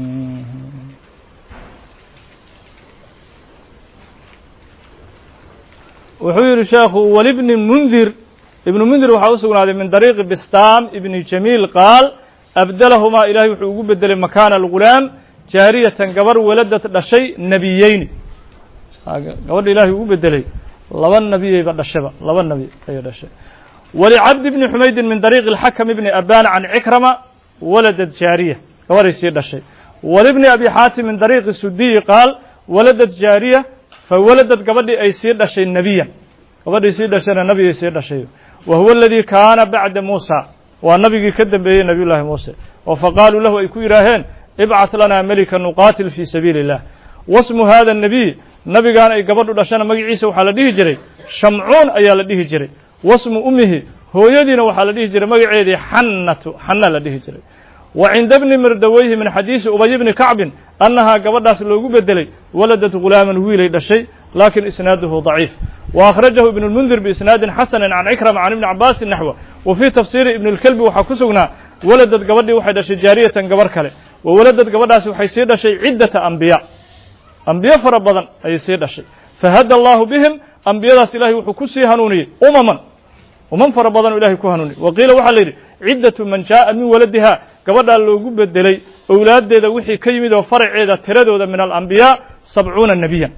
wuxuu yidhi sheekhu walibni mundir ibnu mundir waxaa u sugnaaday min dariiqi bistaam ibni jamiil qaal abdalahumaa ilahay wuxuu ugu bedelay makaana algulaam jaariyatan gabar waladad dhashay nebiyeyni gabadha ilaahay ugu bedelay laba nebiyeyba dhashaba laba nebi ayay dhashay walicabdi bni xumaydin min dariiqi alxakam ibni abana can cikrama waladad jaariya gabaray sii dhashay walibni abi xaatim min dariiqi sudiyi qaal waladad jaariya fawaladad gabadhii ay sii dhashay nebiyan gabadhii sii dhashayna nebigay sii dhashay wa huwa aladii kaana bacda muusa waa nabigii ka dambeeyey nabiyullaahi muuse oo faqaaluu lahu ay ku yidhaaheen ibcat lanaa melika nuqaatil fii sabiili illah wasmu hada الnabiy nabigaan ay gabadhu dhashana magaciisa waxaa la dhihi jiray shamcuun ayaa la dhihi jiray wasmu umihi hooyadiina waxaa la dhihi jiray magaceedii xannatu xanna la dhihi jiray wa cinda bni mirdaweyhi min xadiisi ubay bni kacbin annahaa gabadhaas loogu bedelay waladat gulaaman wiilay dhashay lakin isnaaduhu ضaciif wa akhrajahu ibn اlmundir biisnaadin xasani can cikrama can ibni cabaasin naxwa wa fii tafsiiri ibn اlkelbi waxaa ku sugnaa waladad gabadhii waxay dhashay jaariyatan gabar kale wa waladad gabadhaasi waxay sii dhashay ciddata ambiya ambiyo fara badan ayay sii dhashay fahada allahu bihim ambiyadaas ilahay wuxuu ku sii hanuuniyey umam fara badan o ilahay ku hanuuniyey wa qiila waxaa la yidhi ciddatu man jaaءa min waladiha gabadhaa loogu bedelay owlaaddeeda wixii ka yimid oo faraceeda tiradooda min alambiyaa 70 nebiyan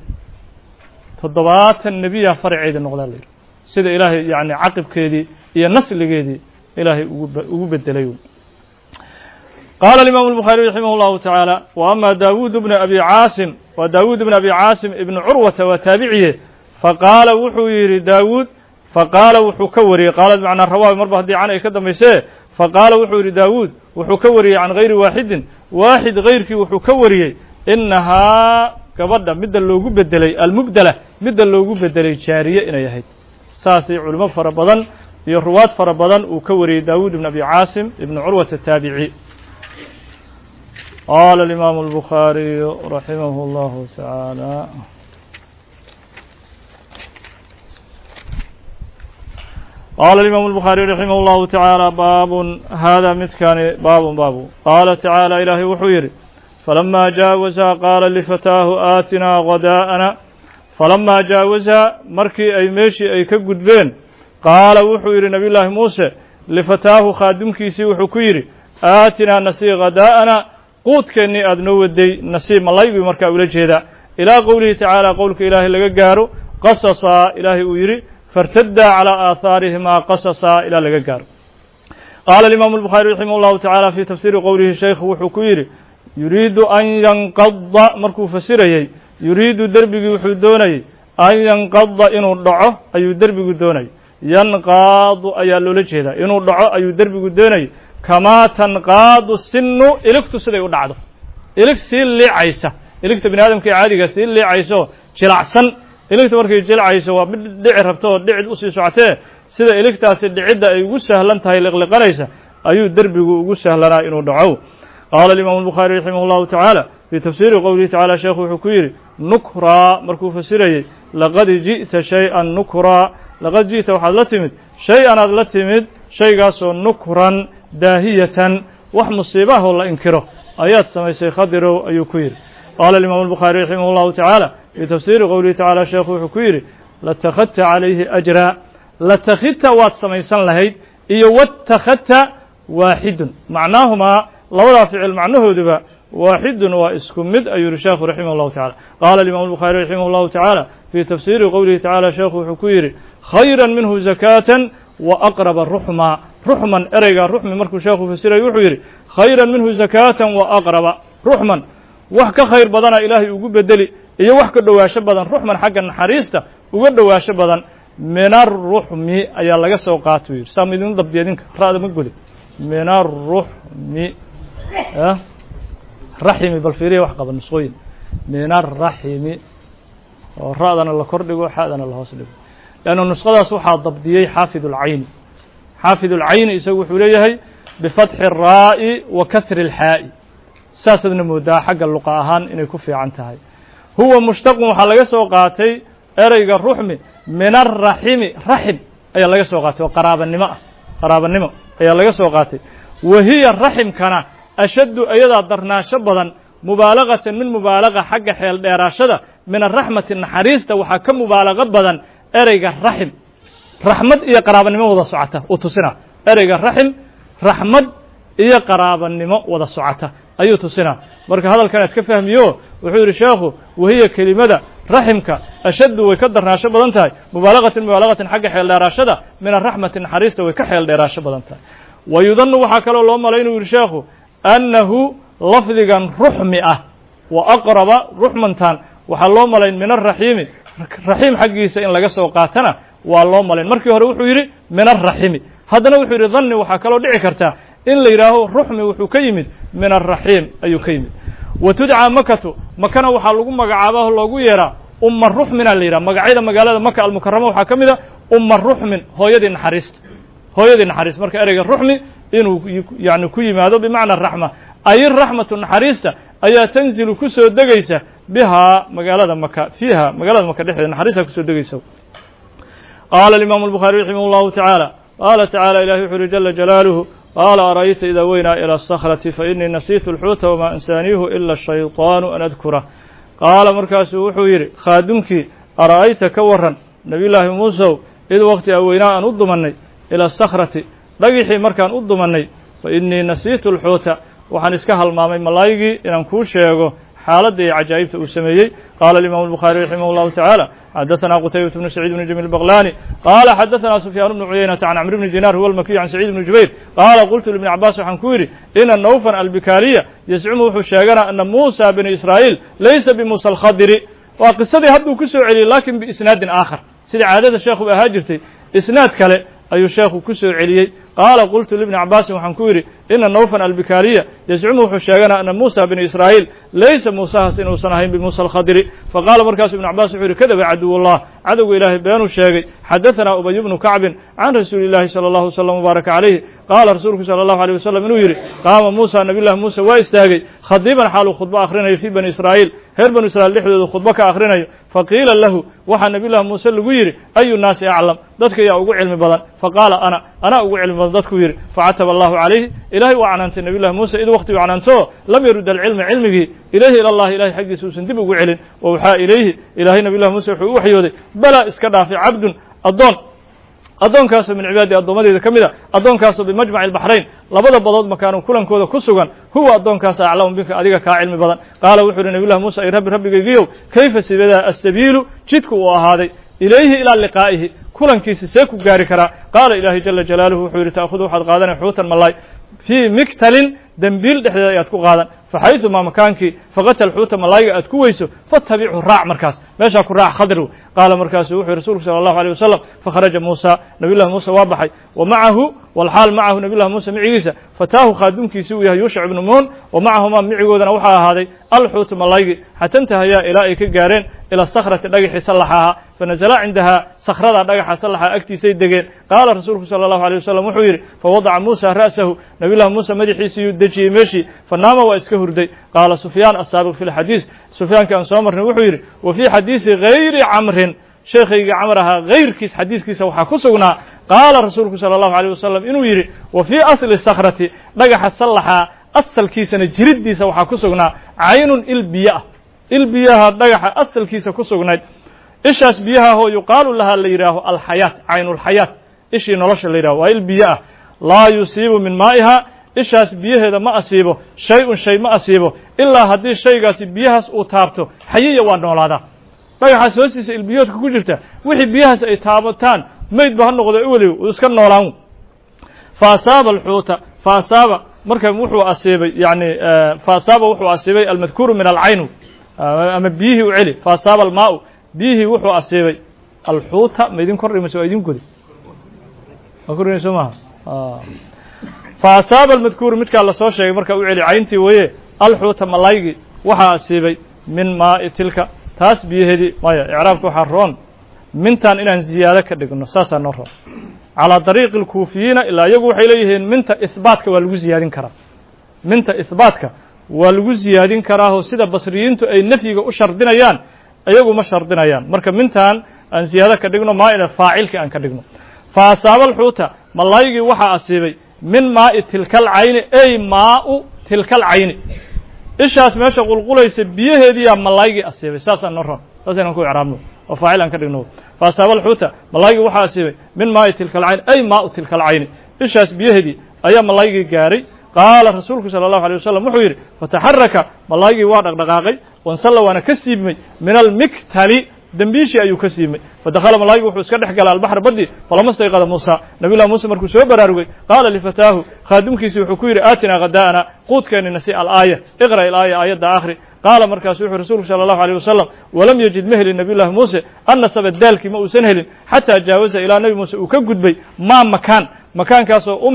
70 nebiya faraceeda noqdaa la yidhi sida ilaahay yani caqibkeedii iyo nasligeedii ilaahay ugu bedelay qaala الإمام البخاري رحimه الله taعالى وأma dawud بن أbي cاasim wa dawud بن أbي cاasim ibn curwata waa taabiciye faqaala wuxuu yidhi dawud faqaala wuxuu ka wariyey qaalad macnaa rawaabi marba haddii can ay ka dambaysee faqaala wuxuu yidhi daawuud wuxuu ka wariyey can hayri waaxidin waaxid hayrkii wuxuu ka wariyey inahaa gabadha midda loogu bedelay almubdela midda loogu bedelay jaariye inay ahayd saasay culimo fara badan iyo ruwaad fara badan uu ka wariyey daawuud ibn abi caasim ibn curwata taabici qaala alimaamu albukhaariyu raximahu allahu tacaala قال الإمام البخاري رحمه الله تعالى باب هذا متكان باب قال تعالى إلهي وحير فلما جاوزها قال لفتاه آتنا غداءنا فلما جاوزها مركي أي ماشي أي كقدبين قال وحير نبي الله موسى لفتاه خادم كيسي وحكير آتنا نسي غداءنا قوت كأني أدنو الدي نسي ملاي بمركا ولجهدا إلى قوله تعالى قولك إلهي لقاره قصصا إلهي ويري فارتدى على آثارهما قصصا إلى لقار قال الإمام البخاري رحمه الله تعالى في تفسير قوله الشيخ وحكير يريد أن ينقض مركو فسيري يريد دربي وحدوني أن ينقض إنو الدعو أي دربي دوني ينقاض أي اللولجهدا إنو الدعو أي دربي دوني كما تنقاض السن إلكت سيدي ودعضه إلك سيل لي عيسى إلكت بن آدم كي عادي سيل لي عيسى جلعسن iligta markay jilcayso waa mid dhici rabto oo dhicid u sii socotee sida iligtaasi dhicidda ay ugu sahlan tahay liqliqanaysa ayuu derbigu ugu sahlanaa inuu dhaco qaala alimaamu الbukhaari raximah اllahu tacaala fii tafsiiri qowlihi tacala sheekhu wuxuu ku yidhi nukraa markuu fasirayey laqad ji'ta shay-an nukraa laqad ji'ta waxaad la timid shay-an aad la timid shaygaasoo nukran daahiyatan wax musiibahoo la inkiro ayaad samaysay khadirow ayuu ku yidhi qaala alimaamu الbukhaari raximah اllahu tacaala في تفسير قوله تعالى شيخ حكيري لاتخذت عليه أجرا لاتخذت وات سميسان لهيد إيا واتخذت واحد معناهما لولا فعل معناه دبا واحد واسكمد أي الشيخ رحمه الله تعالى قال الإمام البخاري رحمه الله تعالى في تفسير قوله تعالى شيخ حكيري خيرا منه زكاة وأقرب الرحمة رحما أريقا الرحمة مركو شيخ فسير يحيري خيرا منه زكاة وأقرب رحما وحك خير بدنا إلهي وقب الدلي iyo wax ka dhawaasho badan ruuxman xagga naxariista uga dhawaasho badan minar ruhmi ayaa laga soo qaato yiri saamidin dabdiyadinka raada ma gudi minar ruhmi rahimi bal fiiriyo wax qaban nusqooyin minar rahimi oo raadana la kordhigo xaadana la hoos dhigo laana nusqadaas waxa dabdiyay xaafidul ayn isagu wuxuu leeyahay bifath ar-ra'i wa kasr al-ha'i saasadna moodaa xagga luqa ahaan inay ku fiican tahay هو مشتق waxaa laga soo qaatay ereyga ruhmi min ar-rahim rahim ayaa laga soo qaatay qaraabanimo ayaa laga soo qaatay wahiya rahim kana ashaddu ayada darnaasho badan mubaalagatan min mubaalaga xagga xeel dheeraashada min ar-rahmati naxariista waxaa ka mubaalaga badan ereyga rahim rahmad iyo qaraabanimo wada socota oo tusina ereyga rahim rahmad iyo qaraabanimo wada socota ayuu tusina marka hadalkan aad ka fahmiyo wuxuu yiri sheekhu wahiya kelimada rahimka ashaddu way ka darnaasho badan tahay mubaalagatan xagga xeel dheeraashada min ar-rahmati naxariista way ka xeel dheeraasho badan tahay wayudannu waxa kale loo maleeyo yiri sheekhu annahu lafdigan ruhmi ah wa aqraba ruhmantan waxa loo maleeyo min ar-rahim rahim xaqiisa in laga soo qaatana waa loo maleeyo markii hore wuxuu yiri min ar-rahim haddana wuxuu yiri dhanni waxa kale dhici karta in la yiraaho ruhmi wuxuu ka yimid min ar-rahim ayuu ka yimid وتدعى مكة مكنا وحا لغو مقعابه لغو يرى الرحمن الليرة مقعيدة مقالة مكة المكرمة وحاكمدة الرحمن هو يد نحرست هو يد نحرست مركا أريق الرحمن إنه يعني كي ماذا بمعنى الرحمة أي الرحمة النحريستة أي تنزل كسو الدقيسة بها مقالة مكة فيها مقالة مكة دحية نحريسة كسو الدقيسة قال الإمام البخاري رحمه الله تعالى قال تعالى إلهي حر جل جلاله قال أرأيت إذا وينا إلى الصخرة فإني نسيت الحوت وما أنسانيه إلا الشيطان أن أذكره قال مركز وحويري خادمك أرأيت كورا نبي الله موسى إذ وقت أوينا أن أضمني إلى الصخرة رقيحي مركان أضمني فإني نسيت الحوت وحن اسكها المامي ملايقي إن أنكوش يقو حالة عجائبة أسميي قال الإمام البخاري رحمه الله تعالى حدثنا قتيبة بن سعيد بن جميل البغلاني قال حدثنا سفيان بن عيينة عن عمرو بن دينار هو المكي عن سعيد بن جبير قال قلت لابن عباس وحنكوري إن النوفل البكالية يزعم وحشاقنا أن موسى بن إسرائيل ليس بموسى الخضري وقصة هدو كسو علي لكن بإسناد آخر سيد عادة الشيخ بأهاجرتي إسناد كله أي الشيخ كسر عليي قال قلت لابن عباس وحنكوري إن النوفل البكالية يزعم وحشاقنا أن موسى بن إسرائيل ليس موسى سنو سنهين بموسى الخضري فقال مركز ابن عباس وحوري كذب عدو الله عدو إله بيانو الشاقي حدثنا أبي بن كعب عن رسول الله صلى الله عليه وسلم وبارك عليه قال رسولك صلى الله عليه وسلم إنه يري قام موسى نبي الله موسى واستاقي خضيبا حاله خطبة آخرين في بني إسرائيل هير بني إسرائيل لحظة خطبة آخرين فقيل له وحى نبي الله موسى لقيري أي الناس أعلم ذاتك يا أقو علم بدن فقال أنا أقو علم بدن ذاتك يري فعتب الله عليه إلهي وعنانت نبي الله موسى إذ وقت وعنانته لم يرد العلم علمه إليه إلى الله إلهي حق سوسن دب أقو علم ووحى إليه إلهي نبي الله موسى وحيوده بلا اسكدا في عبد أدون كاسو من عبادي أدومدي كمدا أدون كاسو بمجمع البحرين لبدا بضود مكانوا كلن كودا كسغان هو أدون كاسو أعلم بك أديك كعلم بدن قال وحر نبي الله موسى ربي جيو كيف سبدا السبيل جدك وهذا إليه إلى لقائه كلن كيس سيكو غاري كرا قال إلهي جل جلاله وحر تأخذ حد قادنا حوتا ملاي في مكتل دنبيل دحيات كو قادن فحيث ما مكانك فقتل الحوت ملايقة أتكويسه فاتبعه الراع مركز ماشا كو راع خضره قال مركز وحي رسولك صلى الله عليه وسلم فخرج موسى نبي الله موسى وابحي ومعه والحال معه نبي الله موسى معيسى فتاه خادمك سويه يوشع بن نون ومعهما معيودنا وحا هذا الحوت ملايقة حتى انتهى إلى كجارين إلى الصخرة دقح صلحها فنزل عندها صخرة دقح صلحها أكتي سيد دقين قال رسولك صلى الله عليه وسلم وحير فوضع موسى رأسه نبي الله موسى مدحيسي يدجي ماشي فنام واسكه هردي قال سفيان السابق في الحديث سفيان كان سامر وحير وفي حديث غير عمرو شيخي عمرها غير كيس حديث كيس وحكسونا قال رسولك صلى الله عليه وسلم إنه يري وفي أصل الصخرة دقح صلحها أصل كيسنا جردي وحكسونا عين البيئة دقح أصل كيس كسونا إيش بيها هو يقال لها اللي يراه الحياة عين الحياة إيش نرش اللي يراه البيئة لا يصيب من مائها إيش بيها هذا ما أصيبه شيء ما أصيبه إلا هذه الشيء قاس بيها أتابته حيية وانولادا دقح سوسيس البيوت كوجرته وحي بيها أتابتان ما يدبه النقطة أولي ويسكن نولان فأصاب الحوت فأصاب مركب وحو أصيبي يعني فأصاب وحو أصيبي المذكور من العين أما بيه وعلي فأصاب الماء بيه وحو أصيبي الحوت ما يدين كرر مسوا يدين كذي أكرر يسمعها فأصاب المذكور متك الله صار شيء مركب وعلي عينتي ويه الحوت ملايقي وحو أصيبي من ماء تلك تاس بيه هذي ما إعرابك حرون من تان إلى زيادة كدقنا ساسا نرى على طريق الكوفيين إلا يقول إليهن من إثباتك والوزيادين كرا من إثباتك والوزيادين كراه سيدا بصريين تو أي نفي أشر دينيان أيقو مشر دينيان مركب من تان أن زيادة كدقنا ما إلى فاعلك أن كدقنا فأصاب الحوت ما الله يجي وحى أصيبي من ماء تلك العين أي ماء تلك العين إيش اسمه شغل قولي سبيه هذي ما الله يجي أصيبي ساسا نرى ساسا نكون عرامه وفاعل أن كدقنا فأصاب الحوت ما الله يجي وحى أصيبي من ماء تلك العين أي ماء تلك العين إيش اسمه هذي أيام ما الله يجي جاري قال رسولك صلى الله عليه وسلم محير فتحرك ما الله يجي وارد دقاقي وانصلى وانا كسيب من المكتالي دنبيشي أيو كسيمي فدخل ملايك وحوس كدح قال البحر بدي فلما استيقظ موسى نبي الله موسى مركو سو براروي قال لفتاه خادمك سي حكوير آتنا غداءنا قوت كان نسي الآية اقرأ الآية آية آخر قال مركز رسول صلى الله عليه وسلم ولم يجد مهل النبي الله موسى أن سبت ذلك ما أسنهل حتى جاوز إلى نبي موسى وكجد بي ما مكان كاسو أمر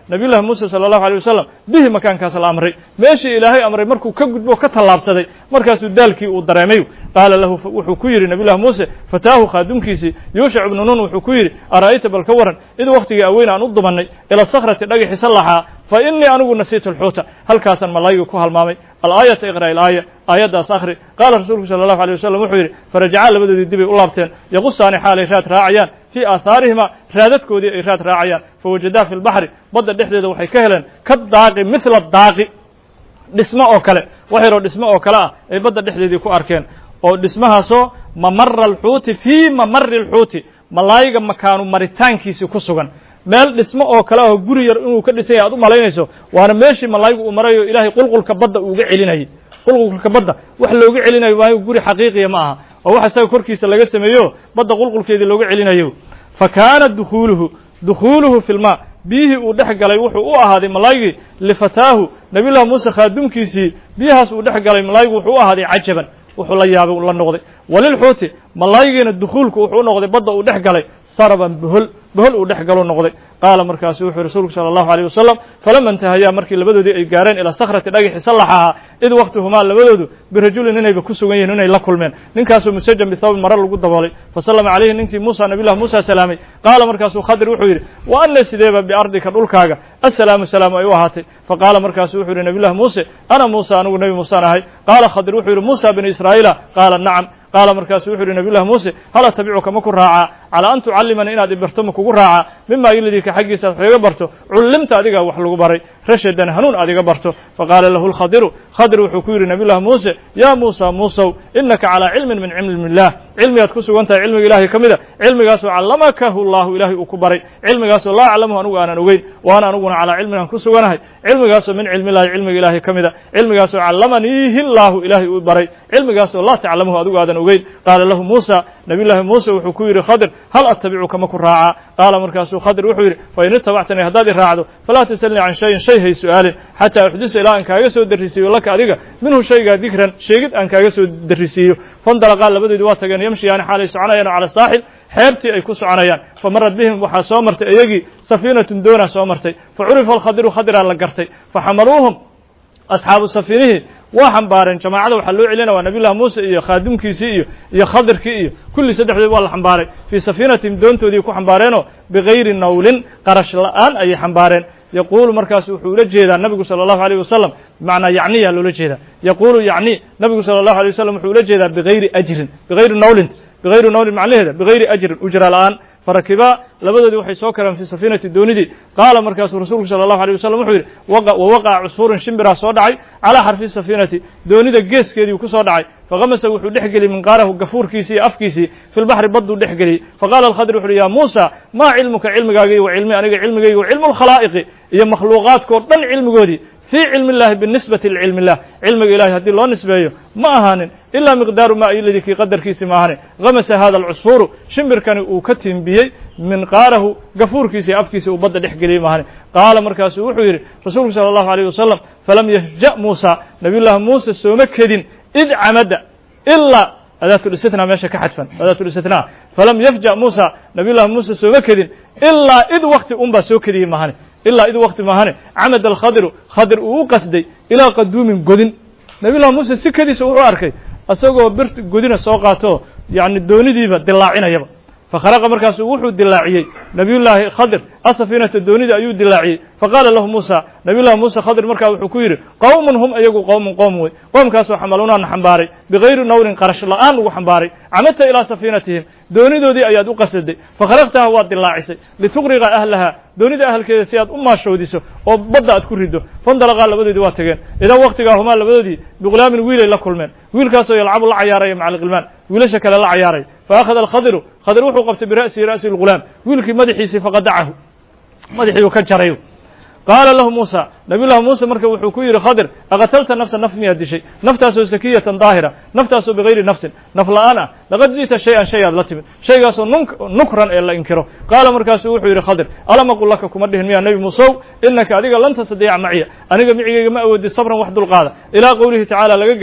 nabiyullahi muuse sala allahu alayh wasalam bihi makaankaas la amray meeshii ilaahay amray markuu ka gudbo ka tallaabsaday markaasuu daalkii uu dareemay qaala lahu wuxuu ku yidhi nabiyullahi muuse fataahu khaadumkiisii yuushac ibnu nun wuxuu ku yidhi ara'ayta bal ka waran id wakhtigii aweyn aan u dumannay ila sakrati dhagaxi sallaxaa fa innii anigu nasiitu alxuuta halkaasaan malaayiga ku halmaamay alaayata iqra' ilaaya aayaddaas akhri qaala rasuulku sala allahu alay wasalam wuxuu yidhi farajacaa labadoodii dibay u laabteen yaqusaani xaalay raad raacayaan fii aahaarihima raadadkoodii ay raad raacayaan fawajadaa fi lbaxri badda dhexdeeda waxay ka heleen ka daaqi mithla daaqi dhismo oo kale wax yaroo dhismo oo kale ah ay badda dhexdeedii ku arkeen oo dhismahaasoo mamara alxuuti fii mamari alxuuti malaayiga makaanu maritaankiisii ku sugan meel dhismo oo kale ah oo guri yar inuu ka dhisan yahay aad u malaynayso waana meeshii malaayigu uu marayo ilaahay qulqulka badda uuga celinayay qulqulka badda wax looga celinayo waayo guri xaqiiqiya ma aha oo wax isaga korkiisa laga sameeyo badda qulqulkeedii looga celinayo fa kaana dukhuuluhu fi lmaa biyihii uu dhex galay wuxuu u ahaaday malaayigii lifataahu nabiyullahi muuse khaadumkiisii biyahaas uu dhex galay malaayigu wuxuu u ahaaday cajaban wuxuu la yaabay la noqday walilxuuti malaayigiina dukhuulku wuxuu u noqday badda uu dhex galay saraban bohol uu dhex galo noqday qaala markaasu wuxuu rasuulku sala allahu alayh wasalam falama intahayaa markii labadoodii ay gaareen ilaa sakrati dhagixi sallaxahaa id waktihumaa labadoodu birajulin inayba ku sugan yihin inay la kulmeen ninkaasoo musajan bithawbin mare lagu daboolay fasallama calayhi ninkii muusa nabiyullahi muusa salaamay qaala markaasuu khadir wuxuu yidhi wa anna sideeba biardika dhulkaaga assalaamu salaamu ay u ahaatay faqaala markaasu wuxuu yidhi nabiyullahi muuse ana muusa anigu nebi muusaan ahay qaala khadir wuxuu yidhi muusa bani israa'iila qaala nacam qaala markaasu wuxuu yidhi nabiyullahi muuse hal atabicuka ma ku raacaa calaa an tucallimanii inaad ibarto ma kugu raacaa mima iladika xaggiisa ad wax iga barto cullimta adiga wax lagu baray rashadan hanuun aad iga barto faqaala lahu lkhadiru khadir wuxuu ku yidhi nabiyullahi muuse yaa muusa muusow inaka calaa cilmin min cilmi illah cilmigaad ku sugan tahay cilmiga ilaahay ka mida cilmigaasoo callamakahu llahu ilaahay uu ku baray cilmigaasoo laa aclamuhu anigu aanan ogeyn waana aniguna calaa cilmin aan ku suganahay cilmigaasoo min cilmi illahi cilmiga ilaahay ka mida cilmigaasoo callamaniihi llahu ilaahay uu baray cilmigaasoo laa taclamuhu adigu aadan ogeyn qaala lahu muusa nabiyullahi muuse wuxuu ku yidhi khadir hal attabicuka ma ku raacaa qaala markaasuu khadir wuxuu yidhi fain itabactanii haddaad i raacdo falaa tasalnii can shayin shay hay su'aalin xataa uxdisa ilaa aan kaaga soo darrisiiyo laka adiga minhu shaygaa dikran sheegid aan kaaga soo darrisiiyo fandalaqaa labadoodi waa tageen yamshiyaani xaalay soconayaan cala saaxil xeebtii ay ku soconayaan famarad bihim waxaa soo martay iyagii safiinatun doonaa soo martay facurifa alkhadiru khadiraa la gartay faxamaluuhum asxaabu safiinihii waa xambaareen jamaacada waxaa loo celinaya waa nabiyullahi muuse iyo khaadimkiisii iyo khadirkii iyo kulli saddexdood waa la xambaaray fii safiinatihim doontoodii ku xambaareenoo bigayri nawlin qarash la'aan ayay xambaareen yaquulu markaas wuxuu ula jeedaa nabigu sala allahu alayh wasalam bimacnaa yacniyaa loola jeedaa yaquulu yacni nabigu sala allahu alay wasalam wuxuu ula jeedaa bigayri ajrin bigayri nawlin macnaheeda bigayri ajrin ujra la'aan farakibaa labadoodii waxay soo kareen fii safiinati doonidii qaala markaasuu rasuulku sala allahu alay wasalam wuxuu yidhi wawaqaca cusfuurun shimbiraa soo dhacay calaa xarfi safiinati doonida geeskeedii ku soo dhacay fakamasa wuxuu dhex geliyey minqaarahu gafuurkiisii iyo afkiisii fi lbaxri badduu dhex geliyey faqaala alkhadir wuxu uhi yaa muusa maa cilmuka cilmigaagii wa cilmi aniga cilmigaygi wa cilmu lkhalaa'iqi iyo makhluuqaadkao dhan cilmigoodii fii cilmi illahi binisbati licilmi illah cilmiga ilahay haddii loo nisbeeyo ma ahaanin ilaa miqdaaru maa iladii kii qadarkiisii ma ahaanin hamasa hada alcusfuuru shimbirkani uu ka tiimbiyey minqaarahu gafuurkiisa iyo afkiisa uu badda dhex geliyey ma ahaanin qaala markaasuu wuxuu yidhi rasuulku sala allahu alayh wasalam falam yahja muusa nabiyullahi muuse sooma kedin id camada ilaa adaatulistina meesha ka xadfan adaatulistina falam yafja muusa nabiyullahi muuse sooma kedin ilaa id wakti unbaa soo kediyey mahane ilaa id wakti mahane camada alkhadiru khadir uu u qasday ilaa qaduumin godin nabiyullahi muuse si kediisa wuxuu arkay isagoo bir godina soo qaato yacni doonidiiba dilaacinayaba fakharaqa markaasuu wuxuu dilaaciyey nabiyullaahi khadir asafiinata doonida ayuu dilaaciyey faqaala lahu muusa nabiyullahi muuse khadir markaa wuxuu ku yidhi qowmun hum iyagu qowmun qoom wey qoomkaasoo xamaluunaana xambaaray bigayri nawrin qarash la'aan ugu xambaaray camata ilaa safiinatihim doonidoodii ayaad u qasaday fakharaqtaha waad dilaacisay lituqriqa ahlaha doonida ahalkeeda si aad u maashoodiso oo badda aad ku riddo fandalaqaa labadoodii waa tageen idaa waktigaa humaa labadoodii biqulaamin wiilay la kulmeen wiilkaasoo yalcabu la cayaaraya maca alqilmaan wiilasha kale la cayaaray faakhada alkhadiru khadir wuxuu qabtay bira'sihi ra'si lghulaam wiilkii madaxiisii faqadacahu madaxiiu ka jaray qaala lahu muusa nabiyullahi muuse marka wuxuu ku yidhi khadir aqatalta nafsa naf miyaad dishay naftaasoo sakiyatan daahira naftaasoo bigayri nafsin naf la'aan ah laqad ji'ta shay-an shay aad la timid shaygaasoo nukran ee la inkiro qaala markaasuu wuxuu yidhi khadir alam aqul laka kuma dhihin miyaa nebi muusow inaka adiga lan tastadiica maciya aniga micigayga ma awoodid sabran wax dulqaada ilaa qowlihi tacaala laga gaaro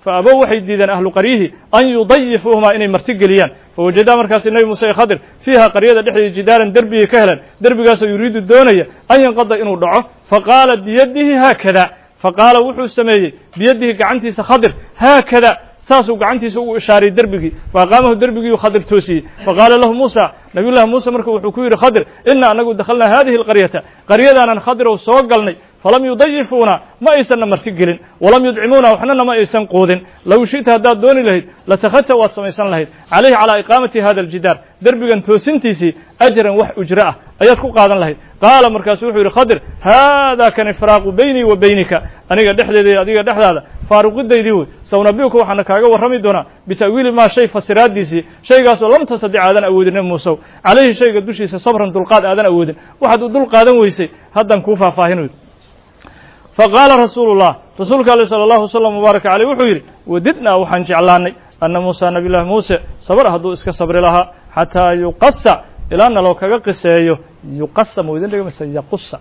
فأبوا waxay diideen ahlu qaryihi an yudayifuhuma inay marti geliyaan fawajada markaas nabi muuse iyo khadir fiiha qaryada dhexdeeda jidaaran derbiga ka helan derbigaasoo yuriidu doonaya an yanqada inuu dhaco faqaala biyadihi haakada faqaala wuxuu sameeyey biyadihi gacantiisa khadir haakada saasuu gacantiisa ugu ishaaray derbigii faaqaamahu derbigii khadir toosiyey faqaala lahu muusa nabiyullahi muuse marka wuxuu ku yidhi khadir ina anagu dakhalnaa hadihi alqaryata qaryadaanan khadirow soo galnay falam yudayifuuna ma aysanna marti gelin walam yudcimuuna waxnana ma aysan quudin low shi'ta haddaad dooni lahayd latakhadta waad samaysan lahayd calayhi calaa iqaamati hada aljidaar derbigan toosintiisii ajran wax ujro ah ayaad ku qaadan lahayd qaala markaasu wuxuu yidhi khadir haadaa kan ifraaqu baynii wa baynika aniga dhexdeeda iyo adiga dhexdaada faaruqidaydii wey sawnabiuka waxaana kaaga warrami doonaa bita'wiili maa shay fasiraaddiisii shaygaasoo lam tastadic aadan awoodin nabi muusow calayhi shayga dushiisa sabran dulqaad aadan awoodin waxaad u dul qaadan weysay haddaan kuu faahfaahinayo faqaala rasuulu llah rasuulka ale sala allahu wasalam mubaaraka caleyh wuxuu yidhi wadidnaa waxaan jeclaanay anna muusa nabiyullahi muuse sabar hadduu iska sabri lahaa xataa yuqasa ilaa naloo kaga qiseeyo yuqasa ma idin dhiga mise yaqusa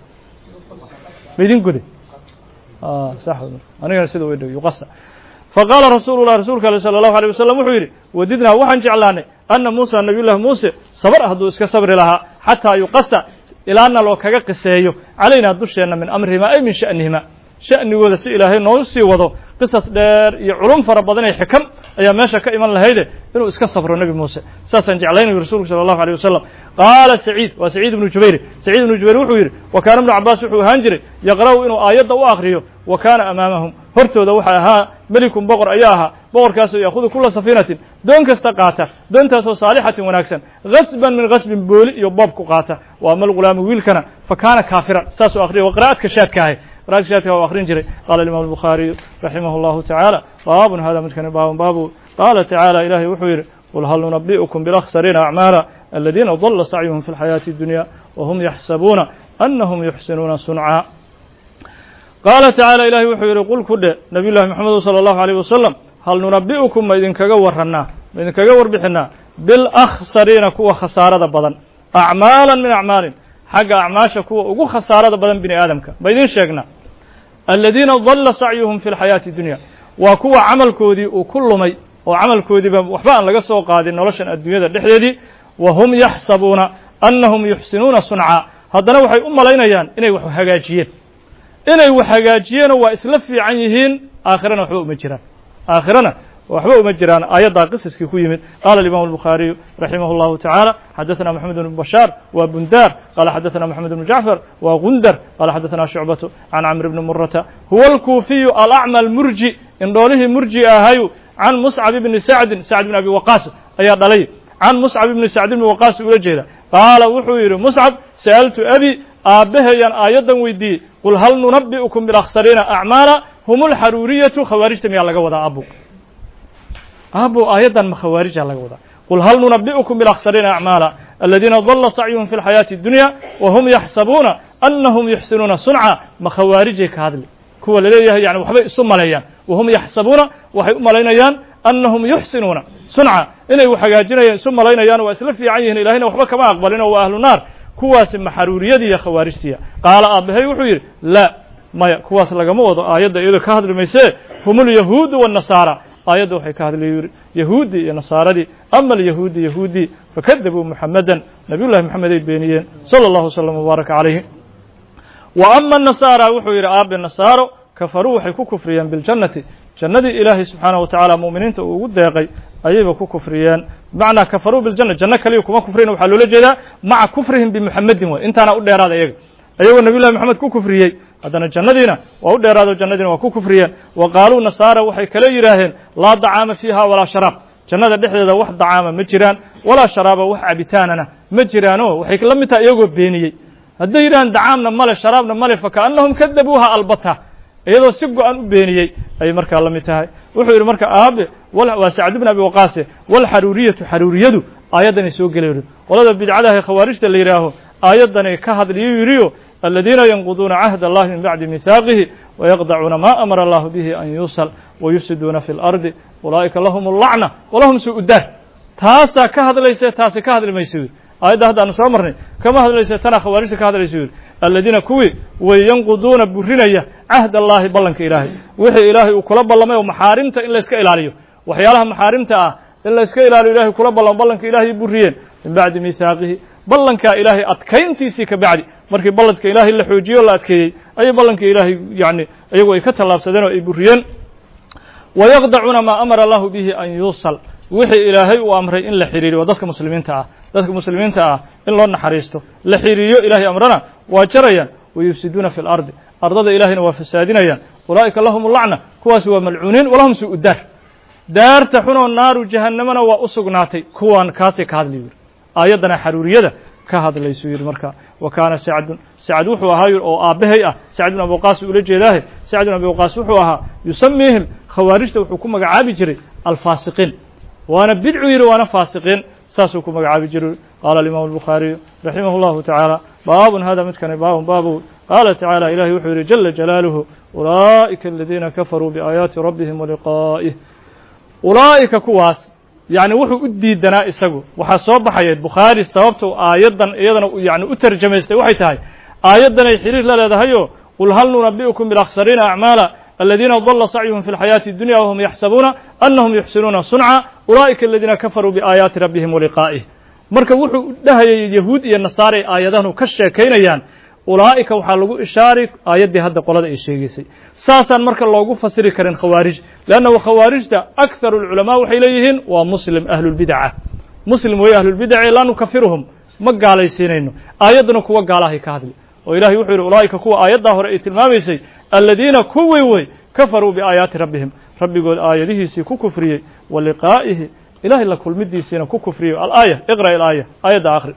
ma idin guday sax anigana sida way dhig yuqasa faqaala rasuulu llah rasuulka ale sala allahu aleyh wasalam wuxuu yidhi wadidnaa waxaan jeclaanay anna muusa nabiyullahi muuse sabar hadduu iska sabri lahaa xataa yuqasa ilaana loo kaga qiseeyo calaynaa dusheenna min amrihima ay min sha'nihima sha'nigooda si ilaahay noogu sii wado qisas dheer iyo culum fara badan ee xikam ayaa meesha ka iman lahayde inuu iska sabro nebi muuse saasaan jeclaynayo rasuulku sala allahu aleyh wasalam qaala saciid waa saciid ibnu jubayr saciid ibnu jubayr wuxuu yidhi wa kaana ibnu cabbaas wuxuu ahaan jiray yaqra'u inuu aayadda u akhriyo wa kaana amaamahum hortooda waxaa ahaa melikun boqor ayaa ahaa boqorkaasoo ya'khudu kula safiinatin doon kasta qaata doontaasoo saalixatin wanaagsan gasban min gasbin booli iyo boob ku qaata wa ama algulaamu wiilkana fa kaana kaafiran saasuu akhriya waa qira'adka shaadka ahay qira'adka shaadka waa akhrin jiray qaala alimaam albukhaariyu raximah allahu tacaala baabun hada midkani baabun baabu qaala tacaala ilaahay wuxuu yidhi qul hal nunabi'ukum bilakhsariina acmaala aladiina dalla sacyuhum fi lxayaati addunya wahum yaxsabuuna annahum yuxsinuuna suncaa qaala tacaala ilahay wuxuu yidhi qul ku dhe nabiy llahi moxamedu sala allahu aleyh wasalam hal nunabi'ukum ma idinkaga warrannaa ma idinkaga warbixinaa bilakhsariina kuwa khasaarada badan acmaalan min acmaalin xagga acmaasha kuwa ugu khasaarada badan bini aadamka ma idin sheegnaa aladiina dalla sacyuhum fi lxayaati dunya waa kuwa camalkoodii uu ku lumay oo camalkoodiiba waxba aan laga soo qaadin noloshan adduunyada dhexdeedii wa hum yaxsabuuna annahum yuxsinuuna suncaa haddana waxay u malaynayaan inay wax hagaajiyeen inay wax hagaajiyeenoo waa isla fiican yihiin aakhirana waxba uma jiraan aakhirana waxba uma jiraan aayaddaa qisaskii ku yimid qaala alimaamu albukhaariyu raximah allahu tacaala xadaثana moxamed bn bashaar waa bundaar qaala xadaثana moxamed bnu jacfar waa gundar qaala xadaثana shucbatu can camr bni murata huwa alkuufiyu alacma almurji indhoolihii murji ahayu can muscab ibni sacdin sacd bn abi waqaas ayaa dhalay can muscab ibni sacd bni waqaas ula jeeda qaala wuxuu yidhi muscab sa'altu abi aabbahayaan aayaddan weydiiyey qul hal nunabi'ukum bilakhsariina acmaala hum alxaruuriyatu khawaarijta miyaa laga wadaa aabbo aayaddan ma khawaarijaa laga wadaa qul hal nunabi'ukum bilakhsariina acmaala aladiina dalla sacyuhum fi lxayaati addunya wahum yaxsabuuna annahum yuxsinuuna sunca ma khawaarijay ka hadli kuwa laleeyahay yani waxbay isu maleeyaan wahum yaxsabuuna waxay u malaynayaan annahum yuxsinuuna sunca inay wax hagaajinayaan isu malaynayaan waa isla fiican yihiin ilahayna waxba kama aqbalin oo waa ahlu naar kuwaasi ma xaruuriyadii iyo khawaarijtiya qaala aabbahay wuxuu yidhi laa maya kuwaas lagama wado aayadda iyadoo ka hadli maysee hum alyahuudu waannasaara aayadda waxay ka hadlay yidhi yahuuddii iyo nasaaradii ama alyahuudi yahuudii fakadabuu muxamedan nabiyullahi moxamed ay beeniyeen sala allahu wasalam mubaaraka calayhi wa ama annasaara wuxuu yidhi aabe nasaaro kafaruu waxay ku kufriyeen biljannati jannadii ilaahay subxaanahu wa tacaala mu'miniinta uu ugu deeqay ayayba ku kufriyeen bimacnaa kafaruu biljanna janno kaliya kuma kufriyeen waxaa loola jeedaa maca kufrihim bimuxamedin way intaana u dheeraada iyaga ayagoo nabiyullahi moxamed ku kufriyey haddana jannadiina waa u dheeraado jannadiina waa ku kufriyeen wa qaaluu nasaara waxay kala yidhaaheen laa dacaama fiiha walaa sharaab jannada dhexdeeda wax dacaama ma jiraan walaa sharaaba wax cabitaanana ma jiraanoo waxay la mid tahay iyagoo beeniyey hadday yidhahaan dacaamna male sharaabna male fakaannahum kadabuuha albata iyadoo si go-an u beeniyey ayay markaa la mid tahay wuxuu yidhi marka aabe waa sacd bn abi waqaase walxaruuriyatu xaruuriyadu aayaddanay soo gelayo qolada bidcadaha khawaarijta la yidhaaho aayaddanay ka hadliyu yidhiyo aladiina yanquduuna cahd allahi min bacdi mihaaqihi wayaqdacuuna ma amara allahu bihi an yuusal wayufsiduuna fi lardi ulaa'ika lahum allacna walahum su'udaar taasaa ka hadlayse taasi ka hadli mayso aayadda hadda aanu soo marnay kama hadlaysa tana khawaarijta ka hadlaysa yiri alladina kuwi way yanquduna burinaya cahd allahi ballanka ilaahay wixii ilaahay uu kula ballamay oo maxaarimta in la iska ilaaliyo waxyaalaha maxaarimta ah in la iska ilaaliyo ilaahay kula ballanka ilaahay buriyeen min bacdi mithaaqihi ballanka ilaahay adkayntiisii ka bacdi markii ballanka ilaahay la xoojiyo la adkeeyay ay ballanka ilaahay yani ayagu ay ka talaabsadeen oo ay buriyeen ويقضعون ما أمر الله به أن يوصل وحي إلهي وأمره إن لحريري وذلك مسلمين تعا إن الله نحريسته لحريري إلهي أمرنا وجريا ويفسدون في الأرض أرض إلهي وفسادين أولئك لهم اللعنة كواس وملعونين ولهم سوء الدار دار تحون النار جهنمنا وأسقناتي كوان كاسي كهذا آياتنا حرورية كهذا ليس يرمرك وكان سعد وحوها أو آبهي سعد بن أبي وقاص ولجي الله سعد بن أبي وقاص وحوها يسميهم خوارجته وحكومة عابي جري الفاسقين وأنا بدعو يري وأنا فاسقين ساسكم عابي جري قال الإمام البخاري رحمه الله تعالى باب هذا متكن باب قال تعالى إلهي وحوري جل جلاله أولئك الذين كفروا بآيات ربهم ولقائه أولئك كواس يعني وحو أديدنا إساقو وحصوب حيات بخاري سببته آيادا يعني أترجميسته وحي تهي آيادا يحرير لله هيو قل هل ننبئكم بالأخسرين أعمالا الذين ضل سعيهم في الحياة الدنيا وهم يحسبون أنهم يحسنون صنعا أولئك الذين كفروا بآيات ربهم ولقائه marka wuxuu dhahay yahuud iyo nasaare aayadahan ka sheekaynayaan ulaa'ika waxa lagu ishaaray aayadii hadda qolada ay sheegaysay saasan marka loogu fasiri karin khawaarij laana khawaarijta akthar ulama waxay leeyihiin waa muslim ahlul bid'ah muslim way ahlul bid'ah la nukafiruhum ma gaalaysiinayno aayaduna kuwa gaalahay ka hadlay oo ilaahay wuxuu yiri ulaa'ika kuwa aayada hore ay tilmaamaysay alladina kuwii way kafaruu bi aayaati rabbihim rabbigood aayadihiisii ku kufriyay waliqaa'ihi إلهي لكل مدي سينا كفري الآية اقرأ الآية آية آخر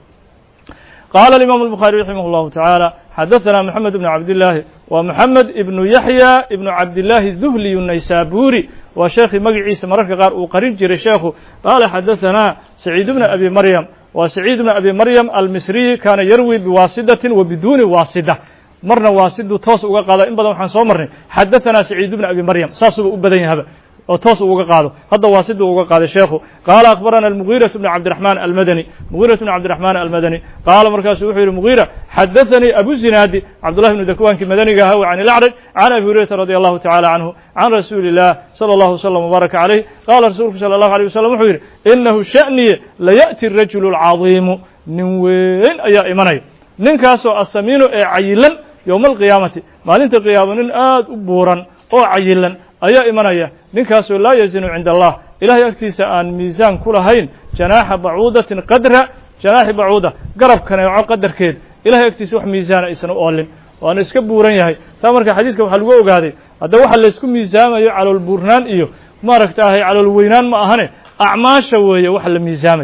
قال الإمام البخاري رحمه الله تعالى حدثنا محمد بن عبد الله ومحمد بن يحيى بن عبد الله الذهلي النيسابوري وشيخ مقعيس مرك غار وقرين جري شيخه قال حدثنا سعيد بن أبي مريم وسعيد بن أبي مريم المصري كان يروي بواسطة وبدون واسطة مرنا واسطة توس وقال إن بدو حن صومرني حدثنا سعيد بن أبي مريم ساسو أبدين هذا وتوس وقاله هذا واسد وقال الشيخ قال أخبرنا المغيرة بن عبد الرحمن المدني مغيرة بن عبد الرحمن المدني قال مركز وحي المغيرة حدثني أبو الزناد عبد الله بن ذكوان كمدني قهوى عن الأعرج عن أبي هريرة رضي الله تعالى عنه عن رسول الله صلى الله عليه وسلم وبارك عليه قال رسولك صلى الله عليه وسلم وحير إنه شأني ليأتي الرجل العظيم نوين أي إيماني ننكاسو السمين عيلا يوم القيامة ما لنت القيامة آد أبورا أو عيلا أي إيمانية نكاسو لا يزن عند الله إلهي أكتيس أن ميزان كل هين جناح بعودة قدر جناح بعودة قرب كان يوعى قدر كيد إلهي أكتيس وح ميزان إسان أولين وأنا اسكبوران يهي تامرك حديثك وحلقوه قادي هذا وحل ليسكو ميزان على البورنان إيو ما ركتاهي على الوينان ما أهني أعماش وهي وحل ميزان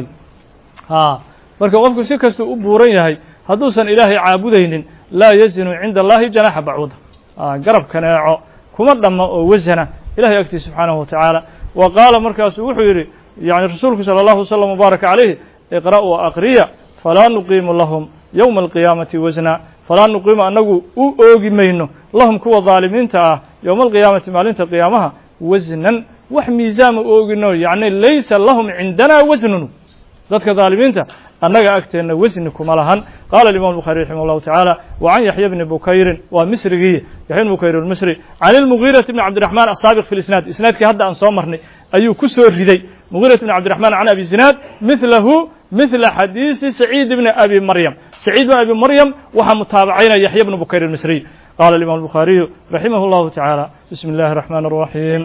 marka qofku si kasto u buuran yahay haduusan ilaahay caabudaynin la yazinu inda allahi janaha ba'uda garab kanaaco kuma dhama oo wasana ilaahay agtiisa subhanahu wa ta'ala wa qala markaas wuxuu yiri yaani rasuulku sallallahu alayhi wasallam baraka alayhi iqra'u wa aqriya fala nuqimu lahum yawm alqiyamati wazna fala nuqimu anagu u oogi mayno lahum kuwa zaalimiinta yawm alqiyamati maalinta qiyaamaha waznan wax miisaan oogino yaani laysa lahum indana waznun dadka zaalimiinta annaga agteena wasni kuma lahan qala al-imam al-bukhari rahimahullahu ta'ala wa an yahya ibn bukayr wa misri yahya ibn bukayr al-misri an al-mughira ibn abd الرحمن السابق في الاسناد isnaadki hadda aan soo marnay ayuu ku soo riday mughira ibn abd الرحمن an abi zinad مثل حديث سعيد بن ابي مريم سعيد بن ابي مريم waxa mutaabacayna yahya ibn bukayr al-misri qala al-imam al-bukhari rahimahullahu ta'ala bismillahir rahmanir rahim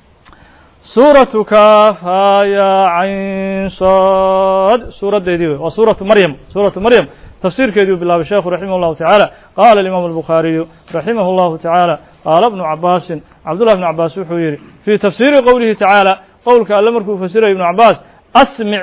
سورة كاف يا عين صاد سورة دي وسورة مريم تفسير كذي بالله الشيخ رحمه الله تعالى قال الإمام البخاري رحمه الله تعالى قال ابن عباس عبد الله بن عباس وحويري في تفسير قوله تعالى قولك ألمرك فسير ابن عباس أسمع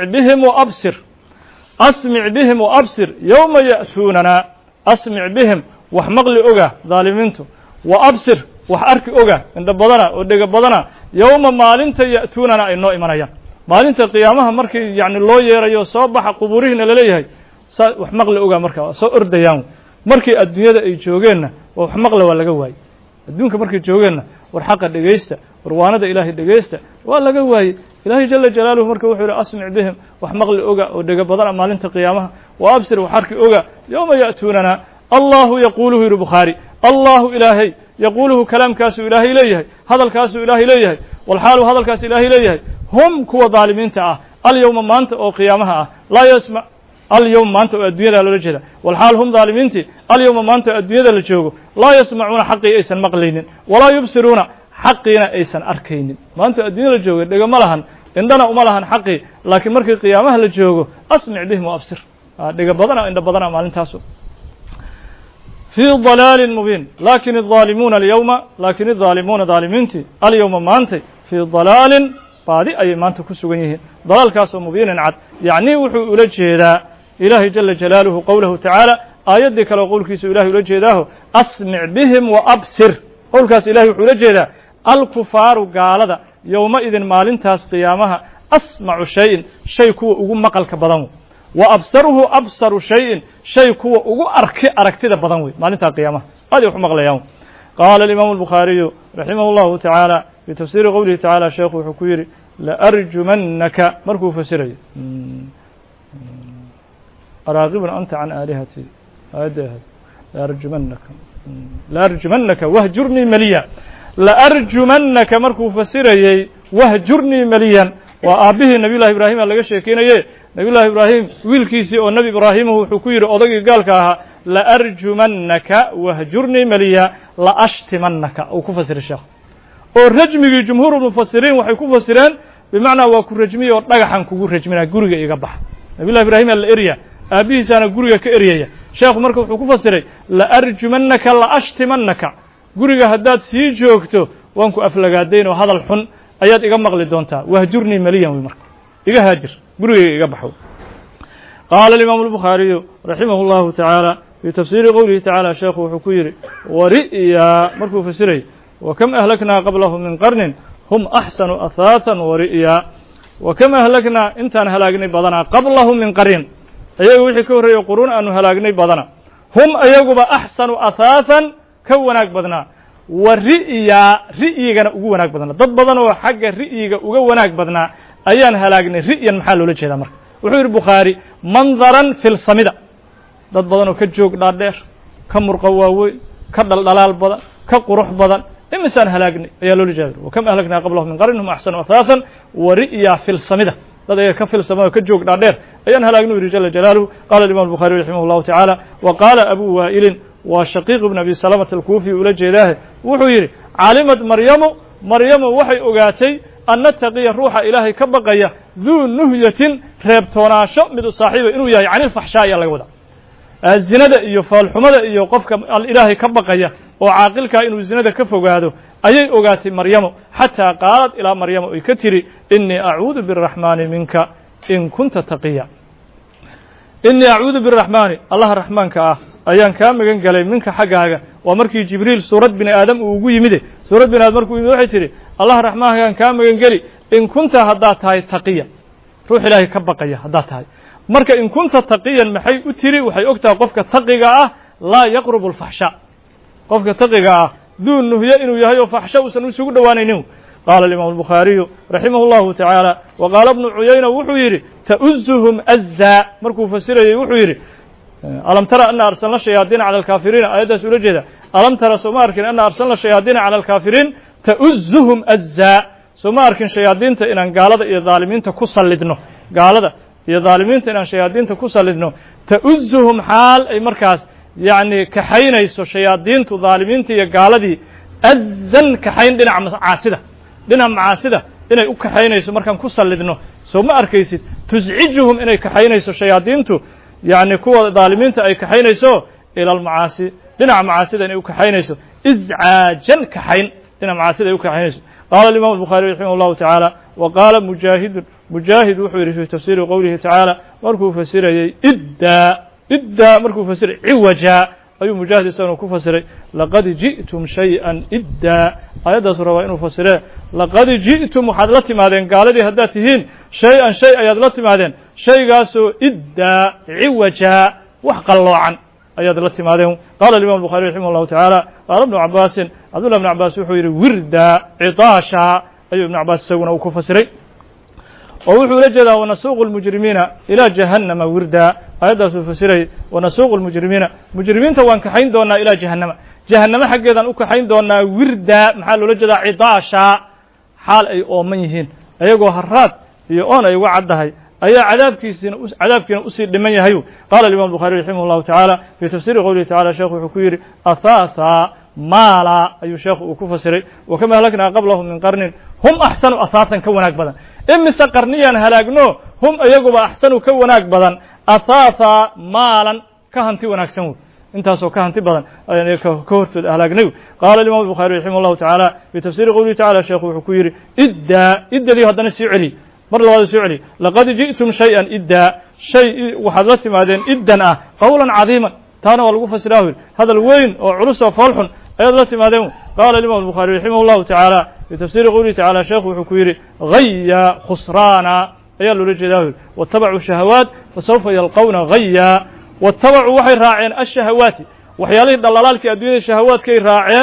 بهم وأبصر يوم يأتوننا أسمع بهم وحمق لأوغا ظالمينتو وأبصر وحرك أوغا عند بدنا ودق بدنا يوم maalinta يأتوننا ay noo imanayaan maalinta qiyaamaha markii yaani loo yeerayo soo baxa qubuurihina la leeyahay wax maqli oga marka soo ordayaan markii adduunyada ay joogeenna wax maqli waa laga waayay adduunka markii joogeenna war xaqa dhageysta war waanada ilaahay dhageysta waa laga waayay ilaahay jala jalaaluhu marka wuxuu yihi asmic bihim wax maqli oga oo dhega badana maalinta qiyaamaha wa absir wax arki oga yowma ya'tuunana allahu yaquuluhu yidhi bukhaari allahu ilaahay yaquuluhu kalaamkaasuu ilaahay leeyahay hadalkaasuu ilaahay leeyahay walxaalu hadalkaas ilaahay leeyahay hum kuwa daalimiinta ah alyowma maanta oo qiyaamaha ah laa yasmac alyowm maanta oo addunyada loola jeeda walxaal hum daalimiintii alyowma maanta oo addunyada la joogo laa yasmacuuna xaqii aysan maqlaynin walaa yubsiruuna xaqiina aysan arkaynin maanta addunyada la jooga dhega ma lahan indhana uma lahan xaqii laakiin markii qiyaamaha la joogo asmic bihim wa absir dhega badana indha badana maalintaasu fii dalaalin mubiin lakin الظaalimuuna alyowma laakin الظaalimuuna daalimiintii alyowma maantay fii dalaalin baadi ayay maanta ku sugan yihiin dalaalkaasoo mubiinin cad yacni wuxuu ula jeedaa ilaahay jala jalaaluhu qowlahu tacaala aayaddii kale oo qowlkiisa ilahay ula jeedaaho asmic bihim wa absir qowlkaas ilahay wuxuu ula jeedaa alkufaaru gaalada yowma idin maalintaas qiyaamaha asmacu shayin shay kuwa ugu maqalka badan wey wa absaruhu absaru shayin shay kuwa ugu aragtida badan wey maalintaa qiyaamaha aad ay wax u maqlayaan qaala alimaamu albukhaariyu raximah llahu tacaala fii tafsiiri qowlihi tacala sheekhu wuxuu ku yidhi laarjumannaka markuu fasirayo araaqibun anta can aalihati aayadda ahayd laarjumannaka wahjurnii maliya laarjumannaka markuu fasirayey wahjurnii maliyan waa aabbihii nabiy llahi ibraahima laga sheekeynaye nabiy llahi ibraahim wiilkiisii oo nebi ibraahimu wuxuu ku yidhi odagii gaalka ahaa laarjumannaka wahjurnii maliya laashtimannaka uu ku fasiray sheekh oo rajmigii jumhuur mufasiriin waxay ku fasireen bimacnaa waa ku rajmiya oo dhagaxan kugu rajminaa guriga iga bax nabiy llahi ibraahim la erya aabbihiisaana guriga ka eryaya sheekhu marka wuxuu ku fasiray laarjumannaka laashtimannaka guriga haddaad sii joogto waan ku aflagaadayn oo hadal xun ayaad iga maqli doontaa wahjurnii maliyan wey marka iga haajir gurigayga iga baxo qaala alimaamu albukhaariyu raximah llahu tacaala fii tafsiiri qowlihi tacala sheekhu wuxuu ku yidhi wari'yaa markuu fasirayy wakam ahlaknaa qablahum min qarnin hum axsanu ahaatan wari'yaa wakam ahlaknaa intaan halaagnay badanaa qablahum min qarnin ayaga wixii ka horreeyey quruun aanu halaagnay badana hum ayaguba axsanu ahaatan ka wanaag badnaa wa ri'yaa ri'yigana ugu wanaag badnaa dad badan oo xagga ri'yiga uga wanaag badnaa ayaan halaagnay ri'yan maxaa loola jeedaa marka wuxuu yidhi bukhaari mandaran filsamida dad badan oo ka joog dhaadheer ka murqa waaweyn ka dhaldhalaal badan ka qurux badan imisaan halaagnay ayaa loola jeeda wakam ahlagnaa qablahum min qarnin hum axsanu ahaatan wa ri'yaa filsamida dad ayaga ka filsama oo ka joog dhaadheer ayaan halaagnay yidhi jala jalaaluhu qala alimam albukhaari raximah llahu tacaala wa qaala abu waa'ilin waa shaqiiq ibn abi salamata alkuufi ula jeedaahe wuxuu yidhi calimad maryamu waxay ogaatay anna taqiya ruuxa ilaahay ka baqaya duu nuhyatin reebtoonaasho mid u saaxiiba inuu yahay cani ilfaxshaa ayaa laga wadaa zinada iyo faalxumada iyo qofka ilaahay ka baqaya oo caaqilkaa inuu zinada ka fogaado ayay ogaatay maryamo xataa qaalad ilaa maryamo ay ka tiri inii acuudu biraxmaani minka in kunta taqiya inii acuudu biraxmaani allaha raxmaanka ah ayaan kaa magan galay minka xaggaaga waa markii jibriil suurad bini aadam uu ugu yimide suurad bini aadam markuu yimid waxay tidhi allaha raxmaankaan kaa magan geli in kunta haddaad tahay taqiya ruux ilaahay ka baqaya haddaad tahay marka in kunta taqiyan maxay u tiri waxay og tahay qofka taqiga ah laa yaqrubu alfaxshaa qofka taqiga ah duu nuhye inuu yahay oo faxsha uusan isugu dhowaanaynin qaala alimaamu albukhaariyu raximah llahu tacaala wa qaala bnu cuyayna wuxuu yidhi ta'uzuhum azaa markuu fasirayey wuxuu yidhi alam tara ana arsalna shayaadiina cala alkaafiriina aayaddaas ula jeeda alam tara soo ma arkin ana arsalna shayaadiina cala alkaafiriin ta'uzuhum azaa soo ma arkin shayaadiinta inaan gaalada iyo dhaalimiinta ku sallidno gaalada iyo dhaalimiinta inaan shayaadiinta ku sallidno ta'uzuhum xaal ay markaas yacni kaxaynayso shayaadiintu dhaalimiinta iyo gaaladii azan kaxayn dhinaca macaasida inay u kaxaynayso markaan ku sallidno soo ma arkaysid tuscijuhum inay kaxaynayso shayaadiintu yacni kuwa dhaalimiinta ay kaxaynayso ila almacaasi dhinaca macaasida inay u kaxaynayso izcaajan kaxayn dhinaca macaasida ay u kaxaynayso qaala alimam albukhaari raximah llahu tacaala wa qaala mujaahid wuxuu yidhi fii tafsiiri qowlihi tacaala markuu fasirayey iddaa markuu fasiray ciwaja ayuu mujaahid isaguna ku fasiray laqad ji'tum shay-an iddaa aayaddaasu rabaa inuu fasiree laqad ji'tum waxaad la timaadeen gaaladii haddaad tihiin shay-an shay ayaad la timaadeen shaygaasoo iddaa ciwaja wax qalloocan ayaad la timaadeen qaala alimam albukhaari raximah llahu tacaala qaala ibnu cabaasin cabdullah ibn cabaas wuxuu yidhi wirda cidaasha ayuu ibnu cabaas isaguna uu ku fasiray ووحو لجدا ونسوق المجرمين إلى جهنم وردا هذا سفسره ونسوق المجرمين مجرمين توان كحين دونا إلى جهنم حقيقة أكحين دونا وردا محل لجدا عطاشا حال أي أومنيهين أيقو هرات يؤون أيقو عدهاي أي عذابكين أسير لمن يهيو قال الإمام البخاري رحمه الله تعالى في تفسير قوله تعالى شيخ حكير أثاثا مالا أي شيخ وكفسري وكما هلكنا قبلهم من قرن هم أحسن أثاثا كوناك بدن إمسا قرنيا هلاقنو هم أيقو أحسن كوناك بدن أثاثا مالا كهنتي وناك سمود انتاسو كهنتي بدن يعني كورت هلاقنو قال الإمام البخاري رحمه الله تعالى في تفسير قوله تعالى شيخ حكير إدى لي هذا نسيعلي مر الله سعلي لقد جئتم شيئا إدا شيء وحضرت مادين إدا قولا عظيما تانا والقوف سراهل هذا الوين وعرس وفالح أيضا مادين قال الإمام البخاري رحمه الله تعالى في تفسير قوله تعالى شيخ وحكويري غيا خسرانا أيضا رجلاهل واتبعوا الشهوات فسوف يلقون غيا واتبعوا وحي راعين الشهوات وحيالي دلالك أدوين الشهوات كي راعين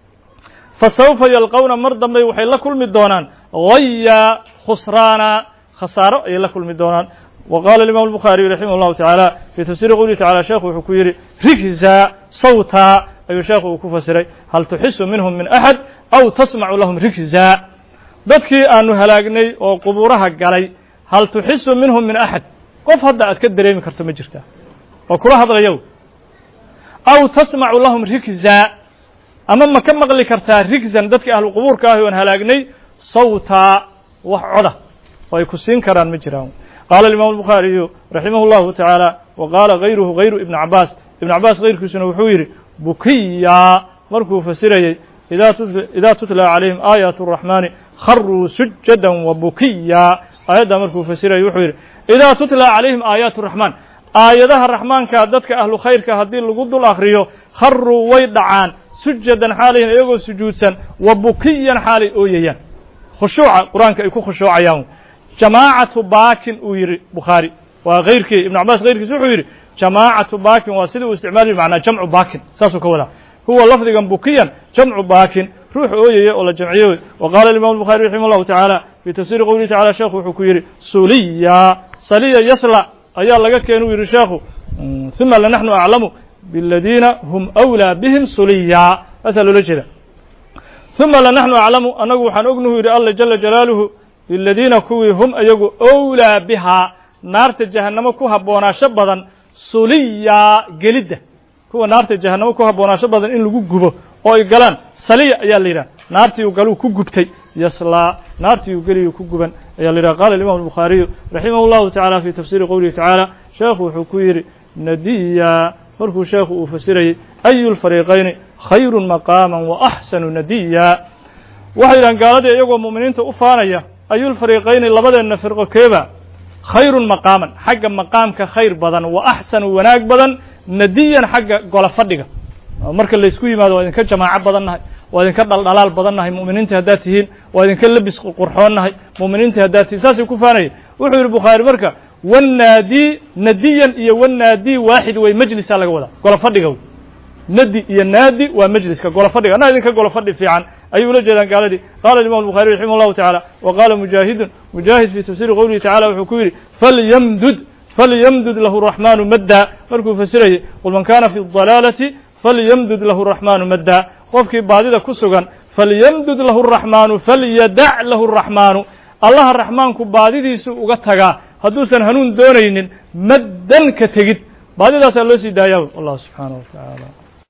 فسوف يلقون مرضا بي وحي لكل مدونان غيا خسرانا خسارة أي لكل مدونان وقال الإمام البخاري رحمه الله تعالى في تفسير قوله تعالى شيخ وحكويري ركزا صوتا أي شيخ وكفسري هل تحس منهم من أحد أو تسمع لهم ركزا dadkii aanu halaagnay oo qubuuraha galay hal tuxisu minhum min ahad qof hadda aad ka dareemi karto ma jirta oo kula hadlayo aw tasma'u lahum rikza ama ma ka maqli kartaa rikzan dadkii ahlu qubuurka ah oo halaagnay sawta wax coda oo ay ku siin karaan ma jiraan قال الإمام البخاري رحمه الله تعالى وقال غيره غير ابن عباس غير كسنه وحويري بكيا مركو فسري إذا تتلى عليهم آيات الرحمن خروا سجدا وبكيا آيات مركو فسري وحويري إذا تتلى عليهم آيات الرحمن آياتها الرحمن كادتك أهل خير كهدين لقد الآخريو خروا ويدعان سجدا حاليا يقول سجودا وبكيا حالي أويا خشوع قرآن كيكو خشوع يوم جماعة باكن ويري بخاري وغير كي ابن عباس غير كي سوحيري جماعة باكن واسده استعماله معنى جمع باكن ساسو كولا هو لفظ بكيا جمع باكن روح أويا ولا جمعيه وقال الإمام البخاري رحمه الله تعالى في تفسير قوله تعالى شيخ حكيري صليا يصلى أيا لقى كانوا يري شيخ ثم لنحن أعلم بالذين هم أولى بهم صليا أسأل لجدا ثم لنحن أعلم أنه حنقنه يري الله جل جلاله الذين كوي هم أيقوا أولى بها نار جهنم كوها بونا شبضا صليا جلدة كوها نار جهنم كوها بونا شبضا إن لقوا جبه أو يقولان صليا يا ليرا نار يقولوا كجبتي يصلى نار يقولوا كجبا يا ليرا قال الإمام البخاري رحمه الله تعالى في تفسير قوله تعالى شيخ حكير نديا مركو شيخ وفسره أي الفريقين خير مقاما وأحسن نديا وحيران قالت يقوى مؤمنين تؤفانيا أي الفريقين لبدأ فرق كيبا خير مقاما حق مقامك خير بدن وأحسن وناك بدن نديا حق قول فردك مركا اللي يسكوي ماذا وإذن كان جماعة بدنها وإذن كان دلال بدنها مؤمنين تهداتهين وإذن كان لبس قرحونها مؤمنين تهداتهين ساسي كفاني وحير البخاري مركا والنادي نديا إيا والنادي واحد ومجلس على قول فردك ندي إيا النادي ومجلس كقول فردك أنا إذن كقول فرد في عن أي وجه قال الإمام البخاري رحمه الله تعالى وقال مجاهد في تفسير قوله تعالى وحكيري فليمدد له الرحمن مدا مركو فسره قل من كان في الضلالة فليمدد له الرحمن مدا وفي بعض كسغان فليمدد له الرحمن فليدع له الرحمن الله الرحمن كبعضي سوء غتغا حدوثا هنون دونين مدا كتجد بعض الله سيدايا الله سبحانه وتعالى